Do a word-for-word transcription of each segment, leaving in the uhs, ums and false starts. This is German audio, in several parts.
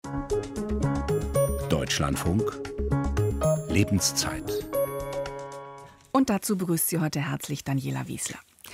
Deutschlandfunk Lebenszeit. Und dazu begrüßt Sie heute herzlich Daniela Wiesler.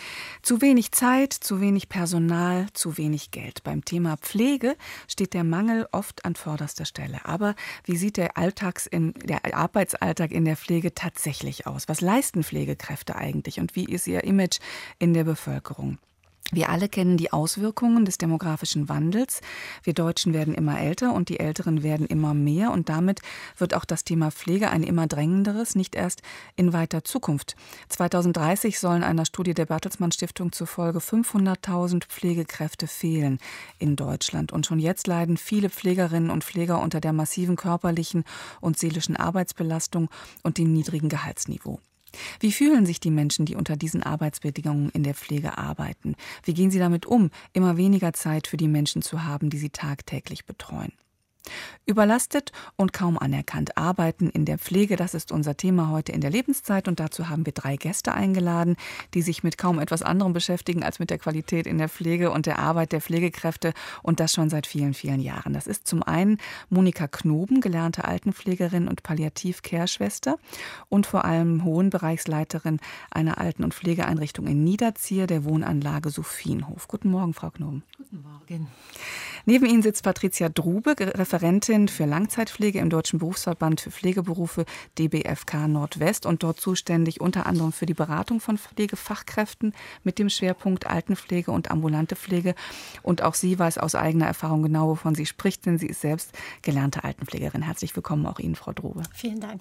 Zu wenig Zeit, zu wenig Personal, zu wenig Geld. Beim Thema Pflege steht der Mangel oft an vorderster Stelle. Aber wie sieht der, Alltags in, der Arbeitsalltag in der Pflege tatsächlich aus? Was leisten Pflegekräfte eigentlich und wie ist ihr Image in der Bevölkerung? Wir alle kennen die Auswirkungen des demografischen Wandels. Wir Deutschen werden immer älter und die Älteren werden immer mehr. Und damit wird auch das Thema Pflege ein immer drängenderes, nicht erst in weiter Zukunft. zweitausenddreißig sollen einer Studie der Bertelsmann Stiftung zufolge fünfhunderttausend Pflegekräfte fehlen in Deutschland. Und schon jetzt leiden viele Pflegerinnen und Pfleger unter der massiven körperlichen und seelischen Arbeitsbelastung und dem niedrigen Gehaltsniveau. Wie fühlen sich die Menschen, die unter diesen Arbeitsbedingungen in der Pflege arbeiten? Wie gehen sie damit um, immer weniger Zeit für die Menschen zu haben, die sie tagtäglich betreuen? Überlastet und kaum anerkannt arbeiten in der Pflege, das ist unser Thema heute in der Lebenszeit und dazu haben wir drei Gäste eingeladen, die sich mit kaum etwas anderem beschäftigen als mit der Qualität in der Pflege und der Arbeit der Pflegekräfte und das schon seit vielen, vielen Jahren. Das ist zum einen Monika Knoben, gelernte Altenpflegerin und Palliativ-Care-Schwester und vor allem Hohenbereichsleiterin einer Alten- und Pflegeeinrichtung in Niederzier, der Wohnanlage Sophienhof. Guten Morgen, Frau Knoben. Guten Morgen. Neben Ihnen sitzt Patricia Drube, Referentin für Langzeitpflege im Deutschen Berufsverband für Pflegeberufe D B F K Nordwest und dort zuständig unter anderem für die Beratung von Pflegefachkräften mit dem Schwerpunkt Altenpflege und ambulante Pflege. Und auch sie weiß aus eigener Erfahrung genau, wovon sie spricht, denn sie ist selbst gelernte Altenpflegerin. Herzlich willkommen auch Ihnen, Frau Drube. Vielen Dank.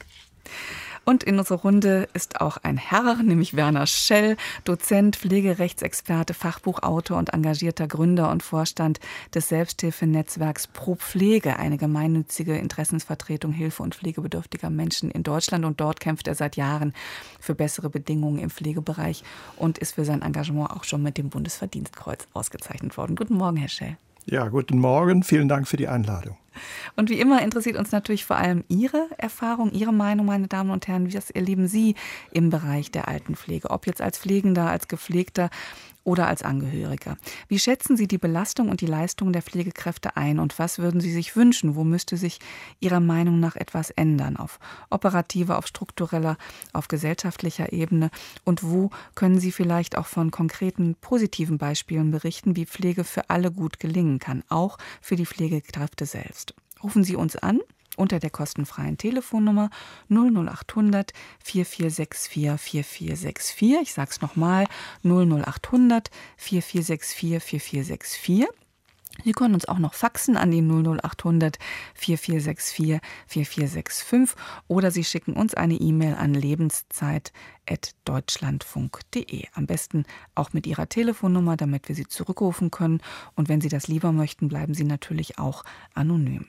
Und in unserer Runde ist auch ein Herr, nämlich Werner Schell, Dozent, Pflegerechtsexperte, Fachbuchautor und engagierter Gründer und Vorstand des Selbsthilfenetzwerks Pro Pflege, eine gemeinnützige Interessensvertretung Hilfe- und pflegebedürftiger Menschen in Deutschland. Und dort kämpft er seit Jahren für bessere Bedingungen im Pflegebereich und ist für sein Engagement auch schon mit dem Bundesverdienstkreuz ausgezeichnet worden. Guten Morgen, Herr Schell. Ja, guten Morgen. Vielen Dank für die Einladung. Und wie immer interessiert uns natürlich vor allem Ihre Erfahrung, Ihre Meinung, meine Damen und Herren. Was erleben Sie im Bereich der Altenpflege? Ob jetzt als Pflegender, als Gepflegter oder als Angehöriger. Wie schätzen Sie die Belastung und die Leistung der Pflegekräfte ein? Und was würden Sie sich wünschen? Wo müsste sich Ihrer Meinung nach etwas ändern? Auf operativer, auf struktureller, auf gesellschaftlicher Ebene? Und wo können Sie vielleicht auch von konkreten positiven Beispielen berichten, wie Pflege für alle gut gelingen kann, auch für die Pflegekräfte selbst? Rufen Sie uns an unter der kostenfreien Telefonnummer null null acht hundert vier vier sechs vier vier vier sechs vier. Ich sage es nochmal, null null acht hundert vier vier sechs vier vier vier sechs vier. Sie können uns auch noch faxen an die null null acht hundert vier vier sechs vier vier vier sechs fünf oder Sie schicken uns eine E-Mail an lebenszeit at deutschlandfunk punkt de. Am besten auch mit Ihrer Telefonnummer, damit wir Sie zurückrufen können. Und wenn Sie das lieber möchten, bleiben Sie natürlich auch anonym.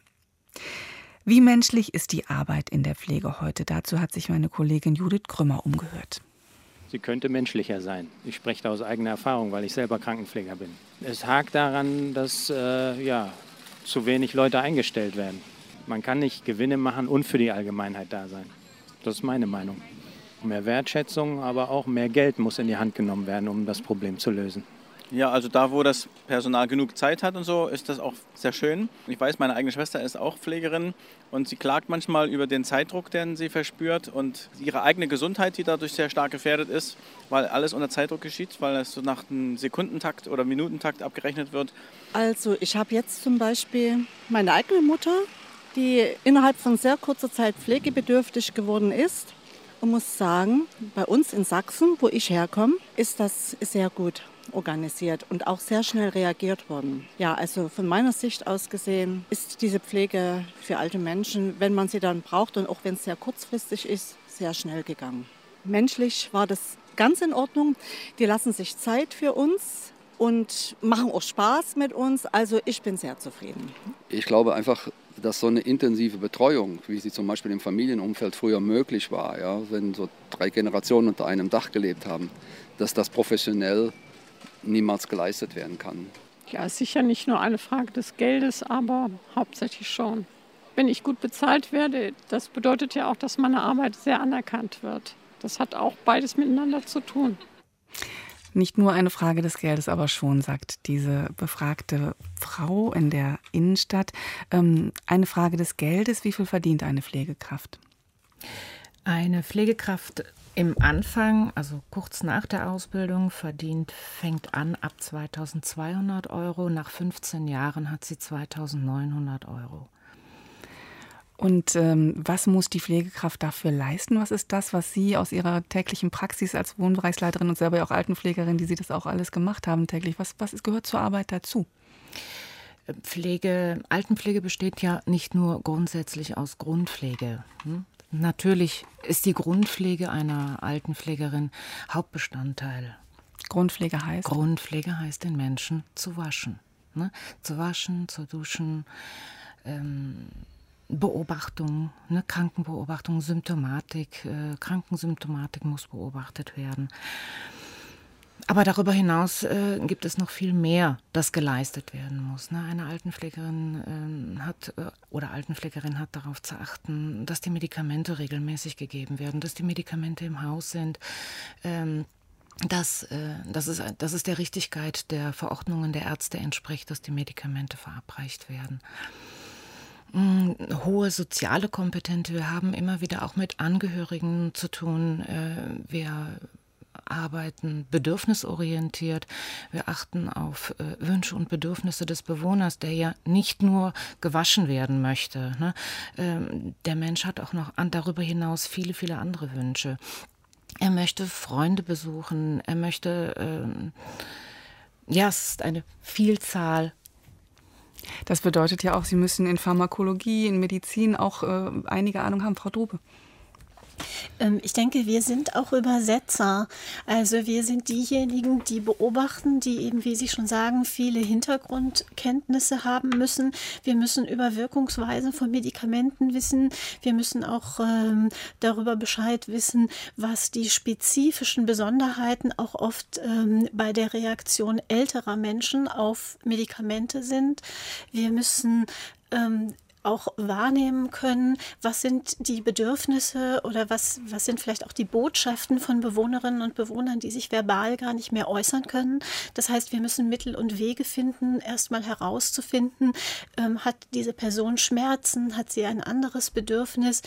Wie menschlich ist die Arbeit in der Pflege heute? Dazu hat sich meine Kollegin Judith Krümmer umgehört. Sie könnte menschlicher sein. Ich spreche da aus eigener Erfahrung, weil ich selber Krankenpfleger bin. Es hakt daran, dass äh, ja, zu wenig Leute eingestellt werden. Man kann nicht Gewinne machen und für die Allgemeinheit da sein. Das ist meine Meinung. Mehr Wertschätzung, aber auch mehr Geld muss in die Hand genommen werden, um das Problem zu lösen. Ja, also da, wo das Personal genug Zeit hat und so, ist das auch sehr schön. Ich weiß, meine eigene Schwester ist auch Pflegerin und sie klagt manchmal über den Zeitdruck, den sie verspürt und ihre eigene Gesundheit, die dadurch sehr stark gefährdet ist, weil alles unter Zeitdruck geschieht, weil es so nach einem Sekundentakt oder Minutentakt abgerechnet wird. Also ich habe jetzt zum Beispiel meine eigene Mutter, die innerhalb von sehr kurzer Zeit pflegebedürftig geworden ist und muss sagen, bei uns in Sachsen, wo ich herkomme, ist das sehr gut organisiert und auch sehr schnell reagiert worden. Ja, also von meiner Sicht aus gesehen ist diese Pflege für alte Menschen, wenn man sie dann braucht und auch wenn es sehr kurzfristig ist, sehr schnell gegangen. Menschlich war das ganz in Ordnung. Die lassen sich Zeit für uns und machen auch Spaß mit uns. Also ich bin sehr zufrieden. Ich glaube einfach, dass so eine intensive Betreuung, wie sie zum Beispiel im Familienumfeld früher möglich war, ja, wenn so drei Generationen unter einem Dach gelebt haben, dass das professionell niemals geleistet werden kann. Ja, sicher nicht nur eine Frage des Geldes, aber hauptsächlich schon. Wenn ich gut bezahlt werde, das bedeutet ja auch, dass meine Arbeit sehr anerkannt wird. Das hat auch beides miteinander zu tun. Nicht nur eine Frage des Geldes, aber schon, sagt diese befragte Frau in der Innenstadt. Ähm, eine Frage des Geldes, wie viel verdient eine Pflegekraft? Eine Pflegekraft im Anfang, also kurz nach der Ausbildung, verdient, fängt an ab zweitausendzweihundert Euro. Nach fünfzehn Jahren hat sie zweitausendneunhundert Euro. Und ähm, was muss die Pflegekraft dafür leisten? Was ist das, was Sie aus Ihrer täglichen Praxis als Wohnbereichsleiterin und selber auch Altenpflegerin, die Sie das auch alles gemacht haben täglich, was, was ist, gehört zur Arbeit dazu? Pflege, Altenpflege besteht ja nicht nur grundsätzlich aus Grundpflege. Hm? Natürlich ist die Grundpflege einer Altenpflegerin Hauptbestandteil. Grundpflege heißt? Grundpflege heißt, den Menschen zu waschen. Ne? Zu waschen, zu duschen, ähm, Beobachtung, ne, Krankenbeobachtung, Symptomatik, äh, Krankensymptomatik muss beobachtet werden. Aber darüber hinaus äh, gibt es noch viel mehr, das geleistet werden muss. Ne? Eine Altenpflegerin äh, hat äh, oder Altenpflegerin hat darauf zu achten, dass die Medikamente regelmäßig gegeben werden, dass die Medikamente im Haus sind, ähm, dass, äh, dass, es, dass es der Richtigkeit der Verordnungen der Ärzte entspricht, dass die Medikamente verabreicht werden. Hohe soziale Kompetenz. Wir haben immer wieder auch mit Angehörigen zu tun. Wir arbeiten bedürfnisorientiert. Wir achten auf Wünsche und Bedürfnisse des Bewohners, der ja nicht nur gewaschen werden möchte. Der Mensch hat auch noch darüber hinaus viele, viele andere Wünsche. Er möchte Freunde besuchen. Er möchte, ja, es ist eine Vielzahl. Das bedeutet ja auch, Sie müssen in Pharmakologie, in Medizin auch äh, einige Ahnung haben, Frau Drobe. Ich denke, wir sind auch Übersetzer. Also wir sind diejenigen, die beobachten, die eben, wie Sie schon sagen, viele Hintergrundkenntnisse haben müssen. Wir müssen über Wirkungsweisen von Medikamenten wissen. Wir müssen auch ähm, darüber Bescheid wissen, was die spezifischen Besonderheiten auch oft ähm, bei der Reaktion älterer Menschen auf Medikamente sind. Wir müssen ähm, auch wahrnehmen können, was sind die Bedürfnisse oder was, was sind vielleicht auch die Botschaften von Bewohnerinnen und Bewohnern, die sich verbal gar nicht mehr äußern können. Das heißt, wir müssen Mittel und Wege finden, erstmal herauszufinden, ähm, hat diese Person Schmerzen, hat sie ein anderes Bedürfnis.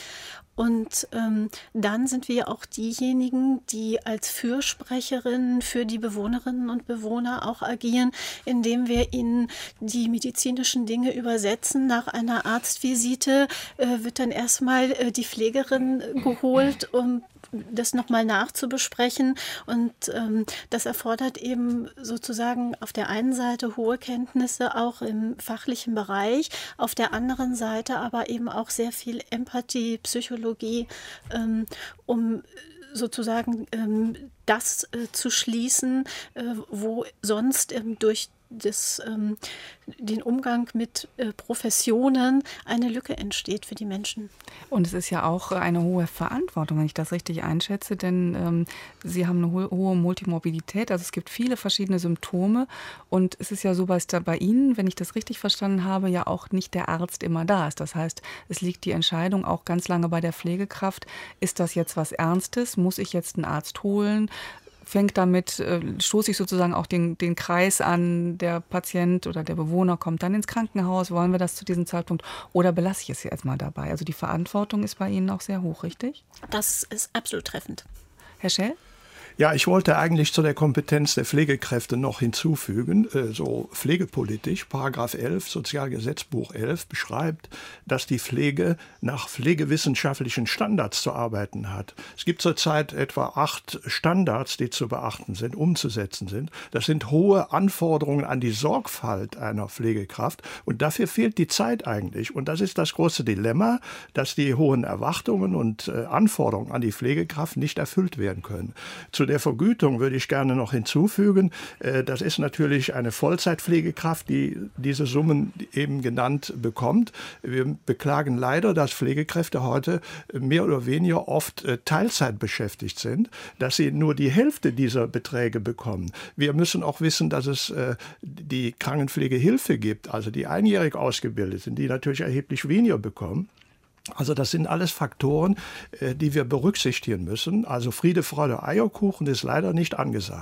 Und ähm, dann sind wir auch diejenigen, die als Fürsprecherinnen für die Bewohnerinnen und Bewohner auch agieren, indem wir ihnen die medizinischen Dinge übersetzen. Nach einer Arztvisite äh, wird dann erstmal äh, die Pflegerin geholt, um das nochmal nachzubesprechen. Und ähm, das erfordert eben sozusagen auf der einen Seite hohe Kenntnisse auch im fachlichen Bereich, auf der anderen Seite aber eben auch sehr viel Empathie, Psychologie, ähm, um sozusagen ähm, das äh, zu schließen, äh, wo sonst ähm, durch Das, ähm, den Umgang mit äh, Professionen eine Lücke entsteht für die Menschen. Und es ist ja auch eine hohe Verantwortung, wenn ich das richtig einschätze, denn ähm, Sie haben eine hohe, hohe Multimorbidität, also es gibt viele verschiedene Symptome und es ist ja so, dass da bei Ihnen, wenn ich das richtig verstanden habe, ja auch nicht der Arzt immer da ist. Das heißt, es liegt die Entscheidung auch ganz lange bei der Pflegekraft, ist das jetzt was Ernstes, muss ich jetzt einen Arzt holen? Fängt damit, äh, stoße ich sozusagen auch den, den Kreis an, der Patient oder der Bewohner kommt dann ins Krankenhaus, wollen wir das zu diesem Zeitpunkt oder belasse ich es jetzt mal dabei? Also die Verantwortung ist bei Ihnen auch sehr hoch, richtig? Das ist absolut treffend. Herr Schell? Ja, ich wollte eigentlich zu der Kompetenz der Pflegekräfte noch hinzufügen, äh, so pflegepolitisch, Paragraph elf, Sozialgesetzbuch elf beschreibt, dass die Pflege nach pflegewissenschaftlichen Standards zu arbeiten hat. Es gibt zurzeit etwa acht Standards, die zu beachten sind, umzusetzen sind. Das sind hohe Anforderungen an die Sorgfalt einer Pflegekraft und dafür fehlt die Zeit eigentlich. Und das ist das große Dilemma, dass die hohen Erwartungen und äh, Anforderungen an die Pflegekraft nicht erfüllt werden können. Zu der Vergütung würde ich gerne noch hinzufügen, das ist natürlich eine Vollzeitpflegekraft, die diese Summen eben genannt bekommt. Wir beklagen leider, dass Pflegekräfte heute mehr oder weniger oft Teilzeit beschäftigt sind, dass sie nur die Hälfte dieser Beträge bekommen. Wir müssen auch wissen, dass es die Krankenpflegehilfe gibt, also die einjährig ausgebildet sind, die natürlich erheblich weniger bekommen. Also das sind alles Faktoren, die wir berücksichtigen müssen. Also Friede, Freude, Eierkuchen ist leider nicht angesagt.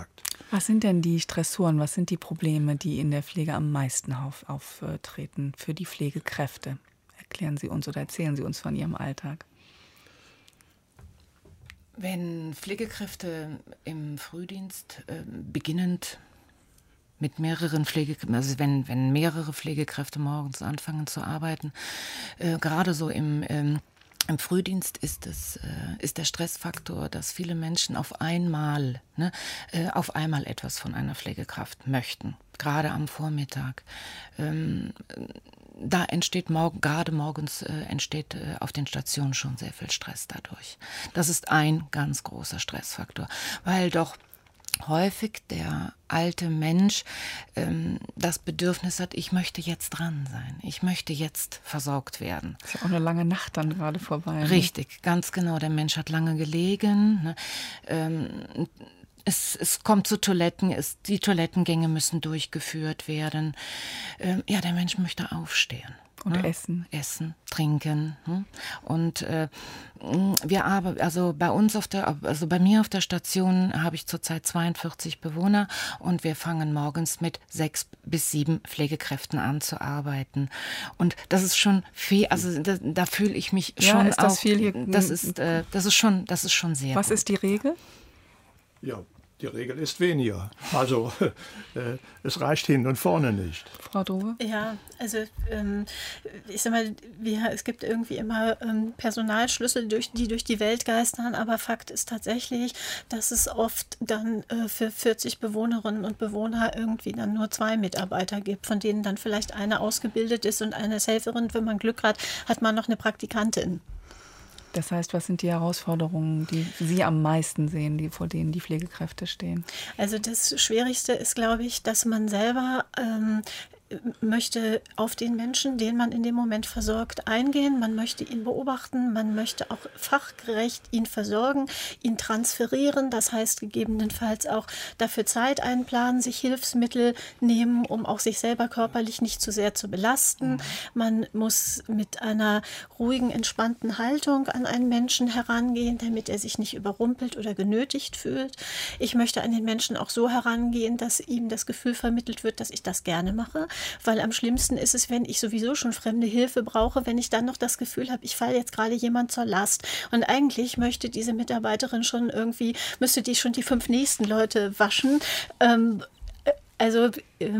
Was sind denn die Stressoren, was sind die Probleme, die in der Pflege am meisten auf, auftreten für die Pflegekräfte? Erklären Sie uns oder erzählen Sie uns von Ihrem Alltag. Wenn Pflegekräfte im Frühdienst äh, beginnend mit mehreren Pflegekräften, also wenn, wenn mehrere Pflegekräfte morgens anfangen zu arbeiten, äh, gerade so im, ähm, im Frühdienst ist, es, äh, ist der Stressfaktor, dass viele Menschen auf einmal, ne, äh, auf einmal etwas von einer Pflegekraft möchten, gerade am Vormittag. Ähm, Da entsteht morgen, gerade morgens äh, entsteht äh, auf den Stationen schon sehr viel Stress dadurch. Das ist ein ganz großer Stressfaktor, weil doch häufig der alte Mensch ähm, das Bedürfnis hat, ich möchte jetzt dran sein, ich möchte jetzt versorgt werden. Ist ja auch eine lange Nacht dann gerade vorbei. Ne? Richtig, ganz genau. Der Mensch hat lange gelegen. Ne? Ähm, Es, es kommt zu Toiletten, es, die Toilettengänge müssen durchgeführt werden. Ähm, ja, der Mensch möchte aufstehen. Und ne? essen. Essen, trinken. Hm? Und äh, wir arbeiten, also bei uns auf der, also bei mir auf der Station habe ich zurzeit zweiundvierzig Bewohner und wir fangen morgens mit sechs bis sieben Pflegekräften an zu arbeiten. Und das ist schon viel, also da, da fühle ich mich ja, schon ist das auch, viel hier? Das ist, äh, das ist schon, das ist schon sehr Was gut. ist die Regel? Ja, die Regel ist weniger. Also äh, es reicht hin und vorne nicht. Frau Dove? Ja, also ähm, ich sag mal, wir, es gibt irgendwie immer ähm, Personalschlüssel, durch, die durch die Welt geistern, aber Fakt ist tatsächlich, dass es oft dann äh, für vierzig Bewohnerinnen und Bewohner irgendwie dann nur zwei Mitarbeiter gibt, von denen dann vielleicht eine ausgebildet ist und eine ist Helferin. Wenn man Glück hat, hat man noch eine Praktikantin. Das heißt, was sind die Herausforderungen, die Sie am meisten sehen, die, vor denen die Pflegekräfte stehen? Also das Schwierigste ist, glaube ich, dass man selber ähm, möchte auf den Menschen, den man in dem Moment versorgt, eingehen. Man möchte ihn beobachten, man möchte auch fachgerecht ihn versorgen, ihn transferieren. Das heißt gegebenenfalls auch dafür Zeit einplanen, sich Hilfsmittel nehmen, um auch sich selber körperlich nicht zu sehr zu belasten. Mhm. Man muss mit einer ruhigen, entspannten Haltung an einen Menschen herangehen, damit er sich nicht überrumpelt oder genötigt fühlt. Ich möchte an den Menschen auch so herangehen, dass ihm das Gefühl vermittelt wird, dass ich das gerne mache. Weil am schlimmsten ist es, wenn ich sowieso schon fremde Hilfe brauche, wenn ich dann noch das Gefühl habe, ich falle jetzt gerade jemand zur Last. Und eigentlich möchte diese Mitarbeiterin schon irgendwie, müsste die schon die fünf nächsten Leute waschen. Ähm, Also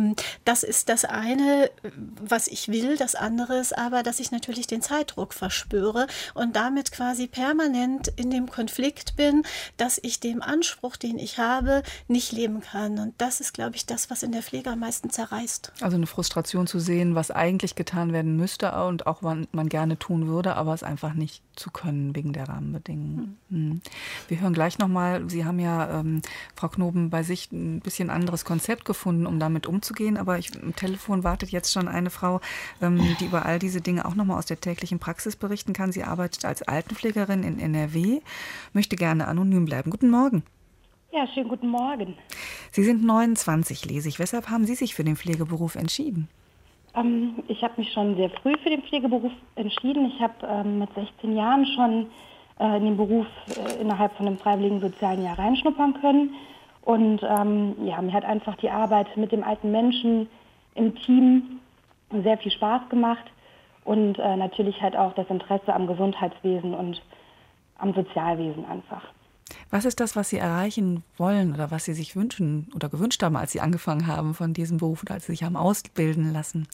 das ist das eine, was ich will. Das andere ist aber, dass ich natürlich den Zeitdruck verspüre und damit quasi permanent in dem Konflikt bin, dass ich dem Anspruch, den ich habe, nicht leben kann. Und das ist, glaube ich, das, was in der Pflege am meisten zerreißt. Also eine Frustration zu sehen, was eigentlich getan werden müsste und auch man, man gerne tun würde, aber es einfach nicht zu können wegen der Rahmenbedingungen. Mhm. Wir hören gleich nochmal, Sie haben ja, ähm, Frau Knoben, bei sich ein bisschen anderes Konzept gefunden, um damit umzugehen. Aber ich, am Telefon wartet jetzt schon eine Frau, ähm, die über all diese Dinge auch nochmal aus der täglichen Praxis berichten kann. Sie arbeitet als Altenpflegerin in N R W, möchte gerne anonym bleiben. Guten Morgen. Ja, schönen guten Morgen. Sie sind neunundzwanzig, lese ich. Weshalb haben Sie sich für den Pflegeberuf entschieden? Ähm, ich habe mich schon sehr früh für den Pflegeberuf entschieden. Ich habe ähm, mit sechzehn Jahren schon äh, in den Beruf äh, innerhalb von einem freiwilligen sozialen Jahr reinschnuppern können. Und ähm, ja, mir hat einfach die Arbeit mit dem alten Menschen im Team sehr viel Spaß gemacht und äh, natürlich halt auch das Interesse am Gesundheitswesen und am Sozialwesen einfach. Was ist das, was Sie erreichen wollen oder was Sie sich wünschen oder gewünscht haben, als Sie angefangen haben von diesem Beruf oder als Sie sich haben ausbilden lassen?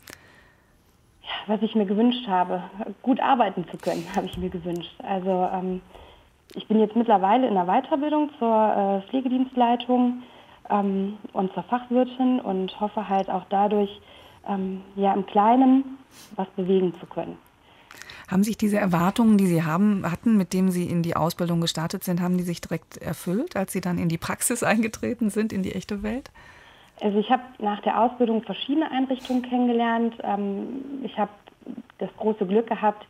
Ja, was ich mir gewünscht habe, gut arbeiten zu können, habe ich mir gewünscht. Also ähm, ich bin jetzt mittlerweile in der Weiterbildung zur äh, Pflegedienstleitung ähm, und zur Fachwirtin und hoffe halt auch dadurch, ähm, ja im Kleinen was bewegen zu können. Haben sich diese Erwartungen, die Sie haben, hatten, mit denen Sie in die Ausbildung gestartet sind, haben die sich direkt erfüllt, als Sie dann in die Praxis eingetreten sind, in die echte Welt? Also ich habe nach der Ausbildung verschiedene Einrichtungen kennengelernt. Ähm, ich habe das große Glück gehabt,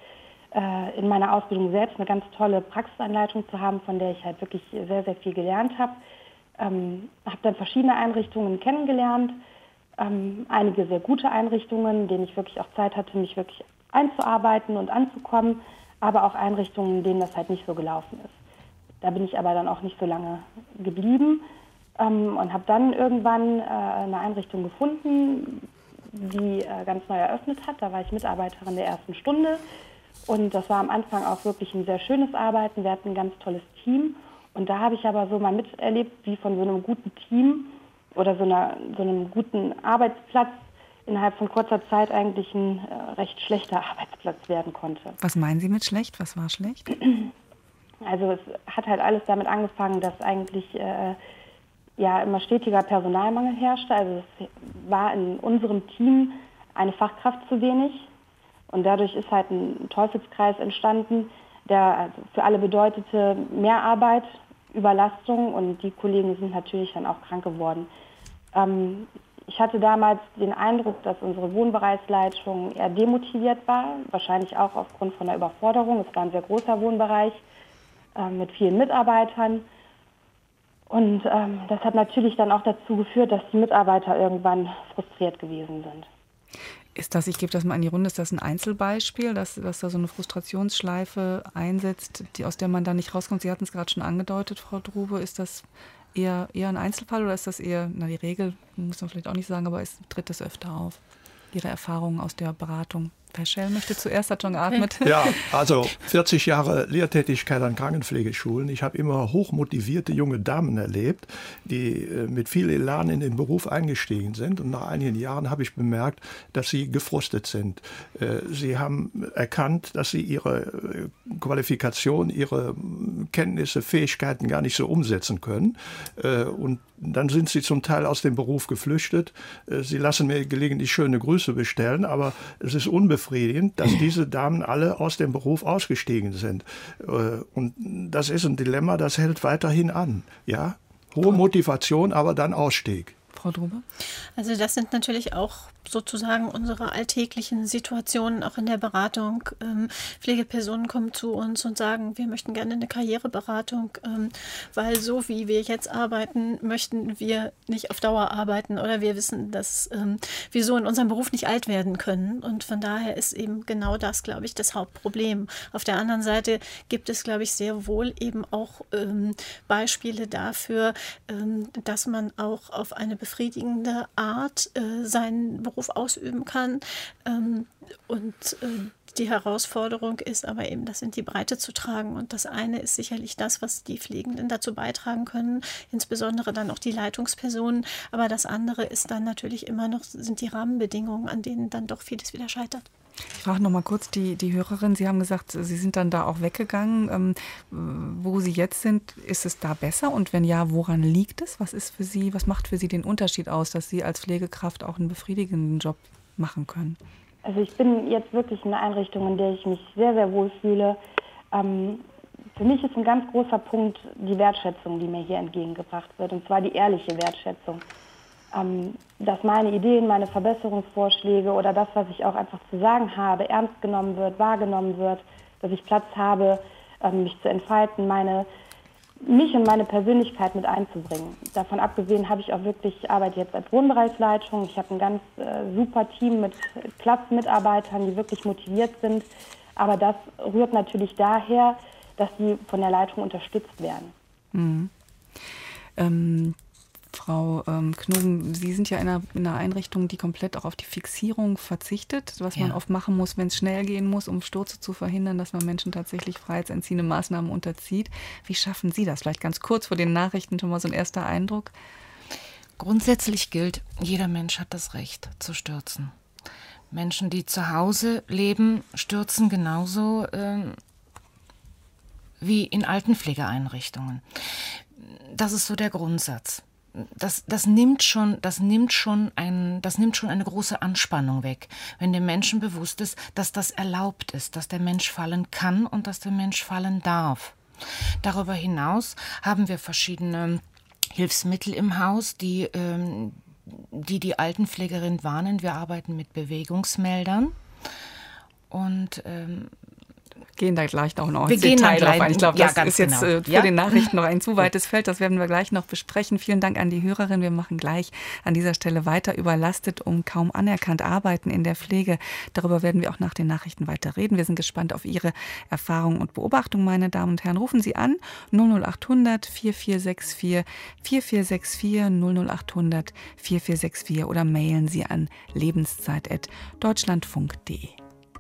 in meiner Ausbildung selbst eine ganz tolle Praxisanleitung zu haben, von der ich halt wirklich sehr, sehr viel gelernt habe. Ähm, habe dann verschiedene Einrichtungen kennengelernt, ähm, einige sehr gute Einrichtungen, in denen ich wirklich auch Zeit hatte, mich wirklich einzuarbeiten und anzukommen, aber auch Einrichtungen, in denen das halt nicht so gelaufen ist. Da bin ich aber dann auch nicht so lange geblieben. ähm, und habe dann irgendwann äh, eine Einrichtung gefunden, die äh, ganz neu eröffnet hat. Da war ich Mitarbeiterin der ersten Stunde und das war am Anfang auch wirklich ein sehr schönes Arbeiten. Wir hatten ein ganz tolles Team und da habe ich aber so mal miterlebt, wie von so einem guten Team oder so, einer, so einem guten Arbeitsplatz innerhalb von kurzer Zeit eigentlich ein äh, recht schlechter Arbeitsplatz werden konnte. Was meinen Sie mit schlecht? Was war schlecht? Also es hat halt alles damit angefangen, dass eigentlich äh, ja immer stetiger Personalmangel herrschte. Also es war in unserem Team eine Fachkraft zu wenig und dadurch ist halt ein Teufelskreis entstanden, der also für alle bedeutete Mehrarbeit, Überlastung und die Kollegen sind natürlich dann auch krank geworden. Ähm, Ich hatte damals den Eindruck, dass unsere Wohnbereichsleitung eher demotiviert war, wahrscheinlich auch aufgrund von der Überforderung. Es war ein sehr großer Wohnbereich äh, mit vielen Mitarbeitern. Und ähm, das hat natürlich dann auch dazu geführt, dass die Mitarbeiter irgendwann frustriert gewesen sind. Ist das, ich gebe das mal in die Runde, ist das ein Einzelbeispiel, dass, dass da so eine Frustrationsschleife einsetzt, die, aus der man da nicht rauskommt? Sie hatten es gerade schon angedeutet, Frau Drube. Ist das Eher, eher ein Einzelfall oder ist das eher, na die Regel, muss man vielleicht auch nicht sagen, aber ist, tritt das öfter auf? Ihre Erfahrungen aus der Beratung? Herr Schell möchte zuerst, hat schon geatmet. Ja, also vierzig Jahre Lehrtätigkeit an Krankenpflegeschulen. Ich habe immer hochmotivierte junge Damen erlebt, die mit viel Elan in den Beruf eingestiegen sind. Und nach einigen Jahren habe ich bemerkt, dass sie gefrustet sind. Sie haben erkannt, dass sie ihre Qualifikation, ihre Kenntnisse, Fähigkeiten gar nicht so umsetzen können. Und dann sind sie zum Teil aus dem Beruf geflüchtet. Sie lassen mir gelegentlich schöne Grüße bestellen, aber es ist unbefriedigend, dass diese Damen alle aus dem Beruf ausgestiegen sind. Und das ist ein Dilemma, das hält weiterhin an. Ja? Hohe Motivation, aber dann Ausstieg. Frau Drube? Also das sind natürlich auch sozusagen unsere alltäglichen Situationen, auch in der Beratung. Ähm, Pflegepersonen kommen zu uns und sagen, wir möchten gerne eine Karriereberatung, ähm, weil so wie wir jetzt arbeiten, möchten wir nicht auf Dauer arbeiten oder wir wissen, dass ähm, wir so in unserem Beruf nicht alt werden können. Und von daher ist eben genau das, glaube ich, das Hauptproblem. Auf der anderen Seite gibt es, glaube ich, sehr wohl eben auch ähm, Beispiele dafür, ähm, dass man auch auf eine befriedigende Art äh, seinen Beruf ausüben kann. Ähm, und äh, die Herausforderung ist aber eben, das in die Breite zu tragen. Und das eine ist sicherlich das, was die Pflegenden dazu beitragen können, insbesondere dann auch die Leitungspersonen. Aber das andere ist dann natürlich immer noch, sind die Rahmenbedingungen, an denen dann doch vieles wieder scheitert. Ich frage noch mal kurz die, die Hörerin. Sie haben gesagt, Sie sind dann da auch weggegangen. Ähm, wo Sie jetzt sind, ist es da besser? Und wenn ja, woran liegt es? Was ist für Sie, was macht für Sie den Unterschied aus, dass Sie als Pflegekraft auch einen befriedigenden Job machen können? Also ich bin jetzt wirklich in einer Einrichtung, in der ich mich sehr, sehr wohl fühle. Ähm, für mich ist ein ganz großer Punkt die Wertschätzung, die mir hier entgegengebracht wird. Und zwar die ehrliche Wertschätzung. Ähm, dass meine Ideen, meine Verbesserungsvorschläge oder das, was ich auch einfach zu sagen habe, ernst genommen wird, wahrgenommen wird, dass ich Platz habe, ähm, mich zu entfalten, meine, mich und meine Persönlichkeit mit einzubringen. Davon abgesehen habe ich auch wirklich, ich arbeite jetzt als Wohnbereichsleitung. Ich habe ein ganz äh, super Team mit klasse Mitarbeitern, die wirklich motiviert sind. Aber das rührt natürlich daher, dass sie von der Leitung unterstützt werden. Mhm. Ähm Frau ähm, Knoben, Sie sind ja in einer, in einer Einrichtung, die komplett auch auf die Fixierung verzichtet, was ja. man oft machen muss, wenn es schnell gehen muss, um Stürze zu verhindern, dass man Menschen tatsächlich freiheitsentziehende Maßnahmen unterzieht. Wie schaffen Sie das? Vielleicht ganz kurz vor den Nachrichten schon mal so ein erster Eindruck. Grundsätzlich gilt, jeder Mensch hat das Recht zu stürzen. Menschen, die zu Hause leben, stürzen genauso äh, wie in Altenpflegeeinrichtungen. Das ist so der Grundsatz. Das, das nimmt schon, das nimmt schon ein, das nimmt schon eine große Anspannung weg, wenn dem Menschen bewusst ist, dass das erlaubt ist, dass der Mensch fallen kann und dass der Mensch fallen darf. Darüber hinaus haben wir verschiedene Hilfsmittel im Haus, die ähm, die, die Altenpflegerin warnen. Wir arbeiten mit Bewegungsmeldern und ähm, gehen da gleich noch, noch wir ins gehen Detail drauf ein. Ich glaube, ja, das ist jetzt genau. äh, für ja? den Nachrichten noch ein zu weites Feld. Das werden wir gleich noch besprechen. Vielen Dank an die Hörerin. Wir machen gleich an dieser Stelle weiter. Überlastet und kaum anerkannt arbeiten in der Pflege. Darüber werden wir auch nach den Nachrichten weiter reden. Wir sind gespannt auf Ihre Erfahrungen und Beobachtungen, meine Damen und Herren. Rufen Sie an null null acht hundert vier vier sechs vier vier vier sechs vier null null acht hundert vier vier sechs vier oder mailen Sie an lebenszeit at deutschlandfunk punkt de.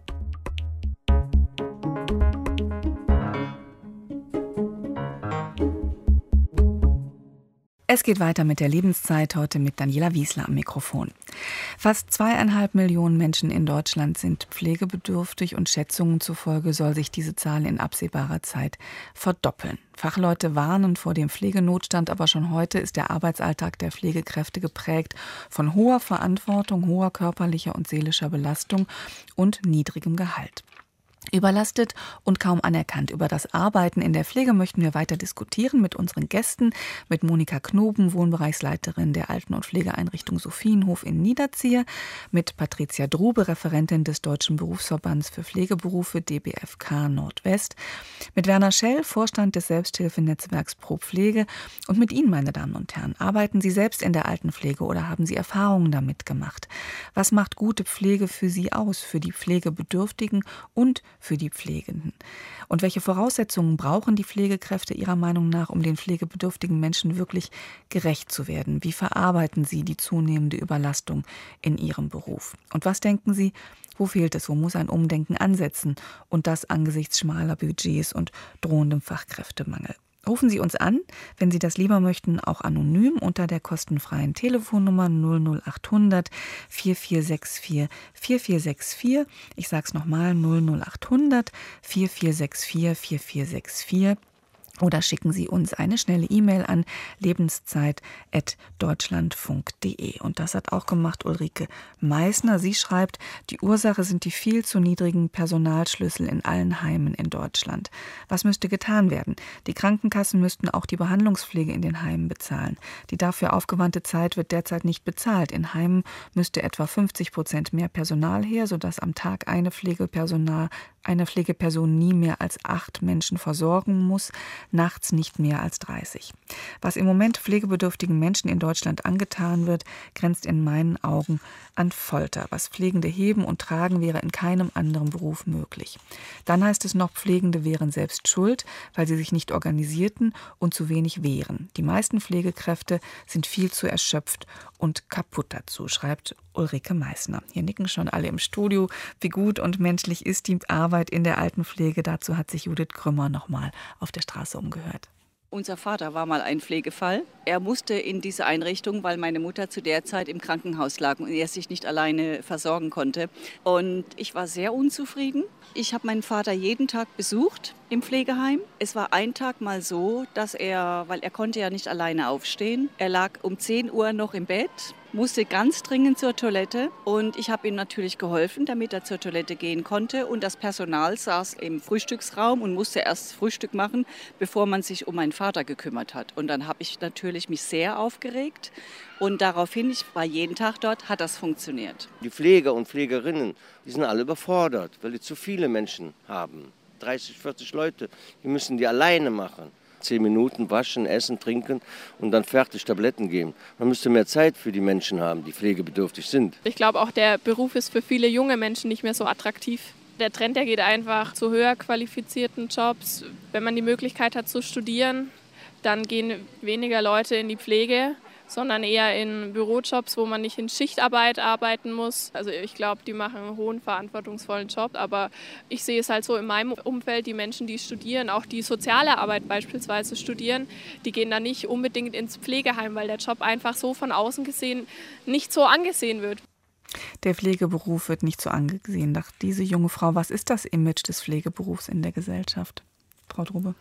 Es geht weiter mit der Lebenszeit, heute mit Daniela Wiesler am Mikrofon. Fast zweieinhalb Millionen Menschen in Deutschland sind pflegebedürftig und Schätzungen zufolge soll sich diese Zahl in absehbarer Zeit verdoppeln. Fachleute warnen vor dem Pflegenotstand, aber schon heute ist der Arbeitsalltag der Pflegekräfte geprägt von hoher Verantwortung, hoher körperlicher und seelischer Belastung und niedrigem Gehalt. Überlastet und kaum anerkannt. Über das Arbeiten in der Pflege möchten wir weiter diskutieren mit unseren Gästen, mit Monika Knoben, Wohnbereichsleiterin der Alten- und Pflegeeinrichtung Sophienhof in Niederzier, mit Patricia Drube, Referentin des Deutschen Berufsverbands für Pflegeberufe D B F K Nordwest, mit Werner Schell, Vorstand des Selbsthilfenetzwerks Pro Pflege und mit Ihnen, meine Damen und Herren. Arbeiten Sie selbst in der Altenpflege oder haben Sie Erfahrungen damit gemacht? Was macht gute Pflege für Sie aus, für die Pflegebedürftigen und für die Pflegenden? Und welche Voraussetzungen brauchen die Pflegekräfte Ihrer Meinung nach, um den pflegebedürftigen Menschen wirklich gerecht zu werden? Wie verarbeiten Sie die zunehmende Überlastung in Ihrem Beruf? Und was denken Sie, wo fehlt es, wo muss ein Umdenken ansetzen? Und das angesichts schmaler Budgets und drohendem Fachkräftemangel. Rufen Sie uns an, wenn Sie das lieber möchten, auch anonym unter der kostenfreien Telefonnummer null null acht hundert vier vier sechs vier vier vier sechs vier. Ich sage es nochmal, null null acht hundert vier vier sechs vier vier vier sechs vier. Oder schicken Sie uns eine schnelle E-Mail an lebenszeit at deutschlandfunk punkt de. Und das hat auch gemacht Ulrike Meissner. Sie schreibt, die Ursache sind die viel zu niedrigen Personalschlüssel in allen Heimen in Deutschland. Was müsste getan werden? Die Krankenkassen müssten auch die Behandlungspflege in den Heimen bezahlen. Die dafür aufgewandte Zeit wird derzeit nicht bezahlt. In Heimen müsste etwa fünfzig Prozent mehr Personal her, sodass am Tag eine Pflegepersonal eine Pflegeperson nie mehr als acht Menschen versorgen muss, nachts nicht mehr als dreißig. Was im Moment pflegebedürftigen Menschen in Deutschland angetan wird, grenzt in meinen Augen an Folter. Was Pflegende heben und tragen, wäre in keinem anderen Beruf möglich. Dann heißt es noch, Pflegende wären selbst schuld, weil sie sich nicht organisierten und zu wenig wehren. Die meisten Pflegekräfte sind viel zu erschöpft und kaputt dazu, schreibt Ulrike Meissner. Hier nicken schon alle im Studio. Wie gut und menschlich ist die Arbeit in der Altenpflege? Dazu hat sich Judith Krümmer noch mal auf der Straße umgehört. Unser Vater war mal ein Pflegefall. Er musste in diese Einrichtung, weil meine Mutter zu der Zeit im Krankenhaus lag und er sich nicht alleine versorgen konnte. Und ich war sehr unzufrieden. Ich habe meinen Vater jeden Tag besucht im Pflegeheim. Es war ein Tag mal so, dass er, weil er konnte ja nicht alleine aufstehen, er lag um zehn Uhr noch im Bett, musste ganz dringend zur Toilette und ich habe ihm natürlich geholfen, damit er zur Toilette gehen konnte. Und das Personal saß im Frühstücksraum und musste erst Frühstück machen, bevor man sich um meinen Vater gekümmert hat. Und dann habe ich natürlich mich sehr aufgeregt und daraufhin, ich war jeden Tag dort, hat das funktioniert. Die Pfleger und Pflegerinnen, die sind alle überfordert, weil die zu viele Menschen haben. dreißig, vierzig Leute, die müssen die alleine machen. Zehn Minuten waschen, essen, trinken und dann fertig Tabletten geben. Man müsste mehr Zeit für die Menschen haben, die pflegebedürftig sind. Ich glaube auch, der Beruf ist für viele junge Menschen nicht mehr so attraktiv. Der Trend, der geht einfach zu höher qualifizierten Jobs. Wenn man die Möglichkeit hat zu studieren, dann gehen weniger Leute in die Pflege, sondern eher in Bürojobs, wo man nicht in Schichtarbeit arbeiten muss. Also ich glaube, die machen einen hohen, verantwortungsvollen Job. Aber ich sehe es halt so in meinem Umfeld, die Menschen, die studieren, auch die soziale Arbeit beispielsweise studieren, die gehen da nicht unbedingt ins Pflegeheim, weil der Job einfach so von außen gesehen nicht so angesehen wird. Der Pflegeberuf wird nicht so angesehen. Dachte diese junge Frau, was ist das Image des Pflegeberufs in der Gesellschaft? Frau Drube?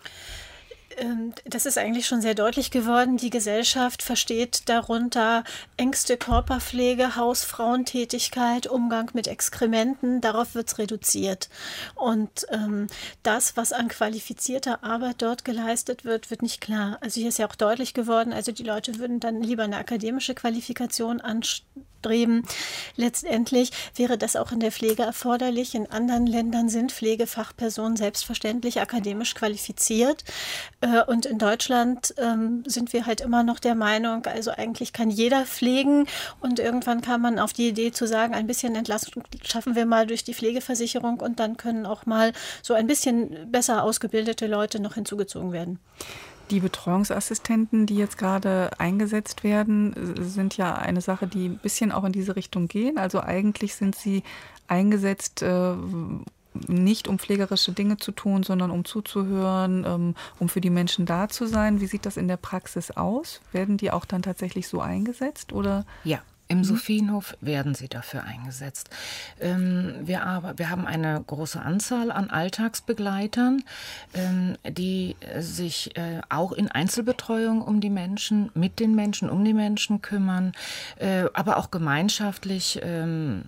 Das ist eigentlich schon sehr deutlich geworden. Die Gesellschaft versteht darunter engste Körperpflege, Hausfrauentätigkeit, Umgang mit Exkrementen. Darauf wird es reduziert. Und ähm, das, was an qualifizierter Arbeit dort geleistet wird, wird nicht klar. Also hier ist ja auch deutlich geworden, also die Leute würden dann lieber eine akademische Qualifikation anstreben. anstreben. Letztendlich wäre das auch in der Pflege erforderlich. In anderen Ländern sind Pflegefachpersonen selbstverständlich akademisch qualifiziert. Und in Deutschland sind wir halt immer noch der Meinung, also eigentlich kann jeder pflegen. Und irgendwann kam man auf die Idee zu sagen, ein bisschen Entlastung schaffen wir mal durch die Pflegeversicherung und dann können auch mal so ein bisschen besser ausgebildete Leute noch hinzugezogen werden. Die Betreuungsassistenten, die jetzt gerade eingesetzt werden, sind ja eine Sache, die ein bisschen auch in diese Richtung gehen. Also eigentlich sind sie eingesetzt, äh, nicht um pflegerische Dinge zu tun, sondern um zuzuhören, ähm, um für die Menschen da zu sein. Wie sieht das in der Praxis aus? Werden die auch dann tatsächlich so eingesetzt, oder? Ja. Im Sophienhof werden sie dafür eingesetzt. Ähm, wir, aber, wir haben eine große Anzahl an Alltagsbegleitern, ähm, die sich äh, auch in Einzelbetreuung um die Menschen, mit den Menschen, um die Menschen kümmern, äh, aber auch gemeinschaftlich ähm,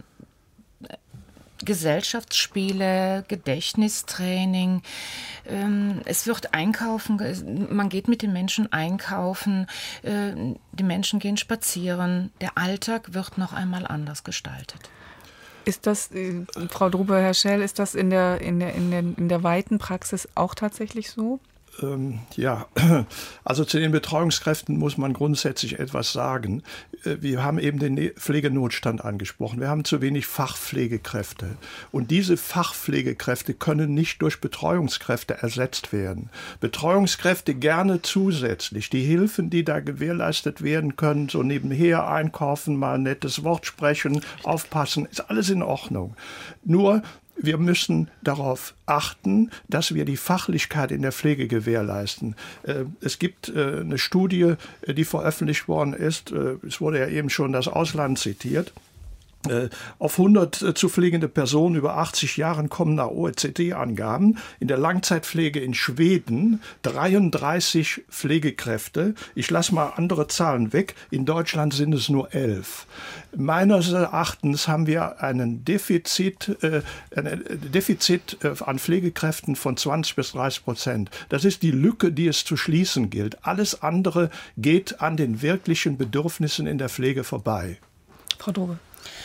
Gesellschaftsspiele, Gedächtnistraining. Ähm, es wird einkaufen, man geht mit den Menschen einkaufen, äh, die Menschen gehen spazieren. Der Alltag wird noch einmal anders gestaltet. Ist das, äh, Frau Drube, Herr Schell, ist das in der, in der, in der, in der weiten Praxis auch tatsächlich so? Ähm, ja, also zu den Betreuungskräften muss man grundsätzlich etwas sagen. Wir haben eben den Pflegenotstand angesprochen. Wir haben zu wenig Fachpflegekräfte. Und diese Fachpflegekräfte können nicht durch Betreuungskräfte ersetzt werden. Betreuungskräfte gerne zusätzlich. Die Hilfen, die da gewährleistet werden können, so nebenher einkaufen, mal ein nettes Wort sprechen, aufpassen, ist alles in Ordnung. Nur wir müssen darauf achten, dass wir die Fachlichkeit in der Pflege gewährleisten. Es gibt eine Studie, die veröffentlicht worden ist. Es wurde ja eben schon das Ausland zitiert. Auf hundert zu pflegende Personen über achtzig Jahren kommen nach O E C D-Angaben. In der Langzeitpflege in Schweden dreiunddreißig Pflegekräfte. Ich lasse mal andere Zahlen weg. In Deutschland sind es nur elf. Meines Erachtens haben wir einen Defizit, äh, ein Defizit an Pflegekräften von zwanzig bis dreißig Prozent. Das ist die Lücke, die es zu schließen gilt. Alles andere geht an den wirklichen Bedürfnissen in der Pflege vorbei. Frau Drobe.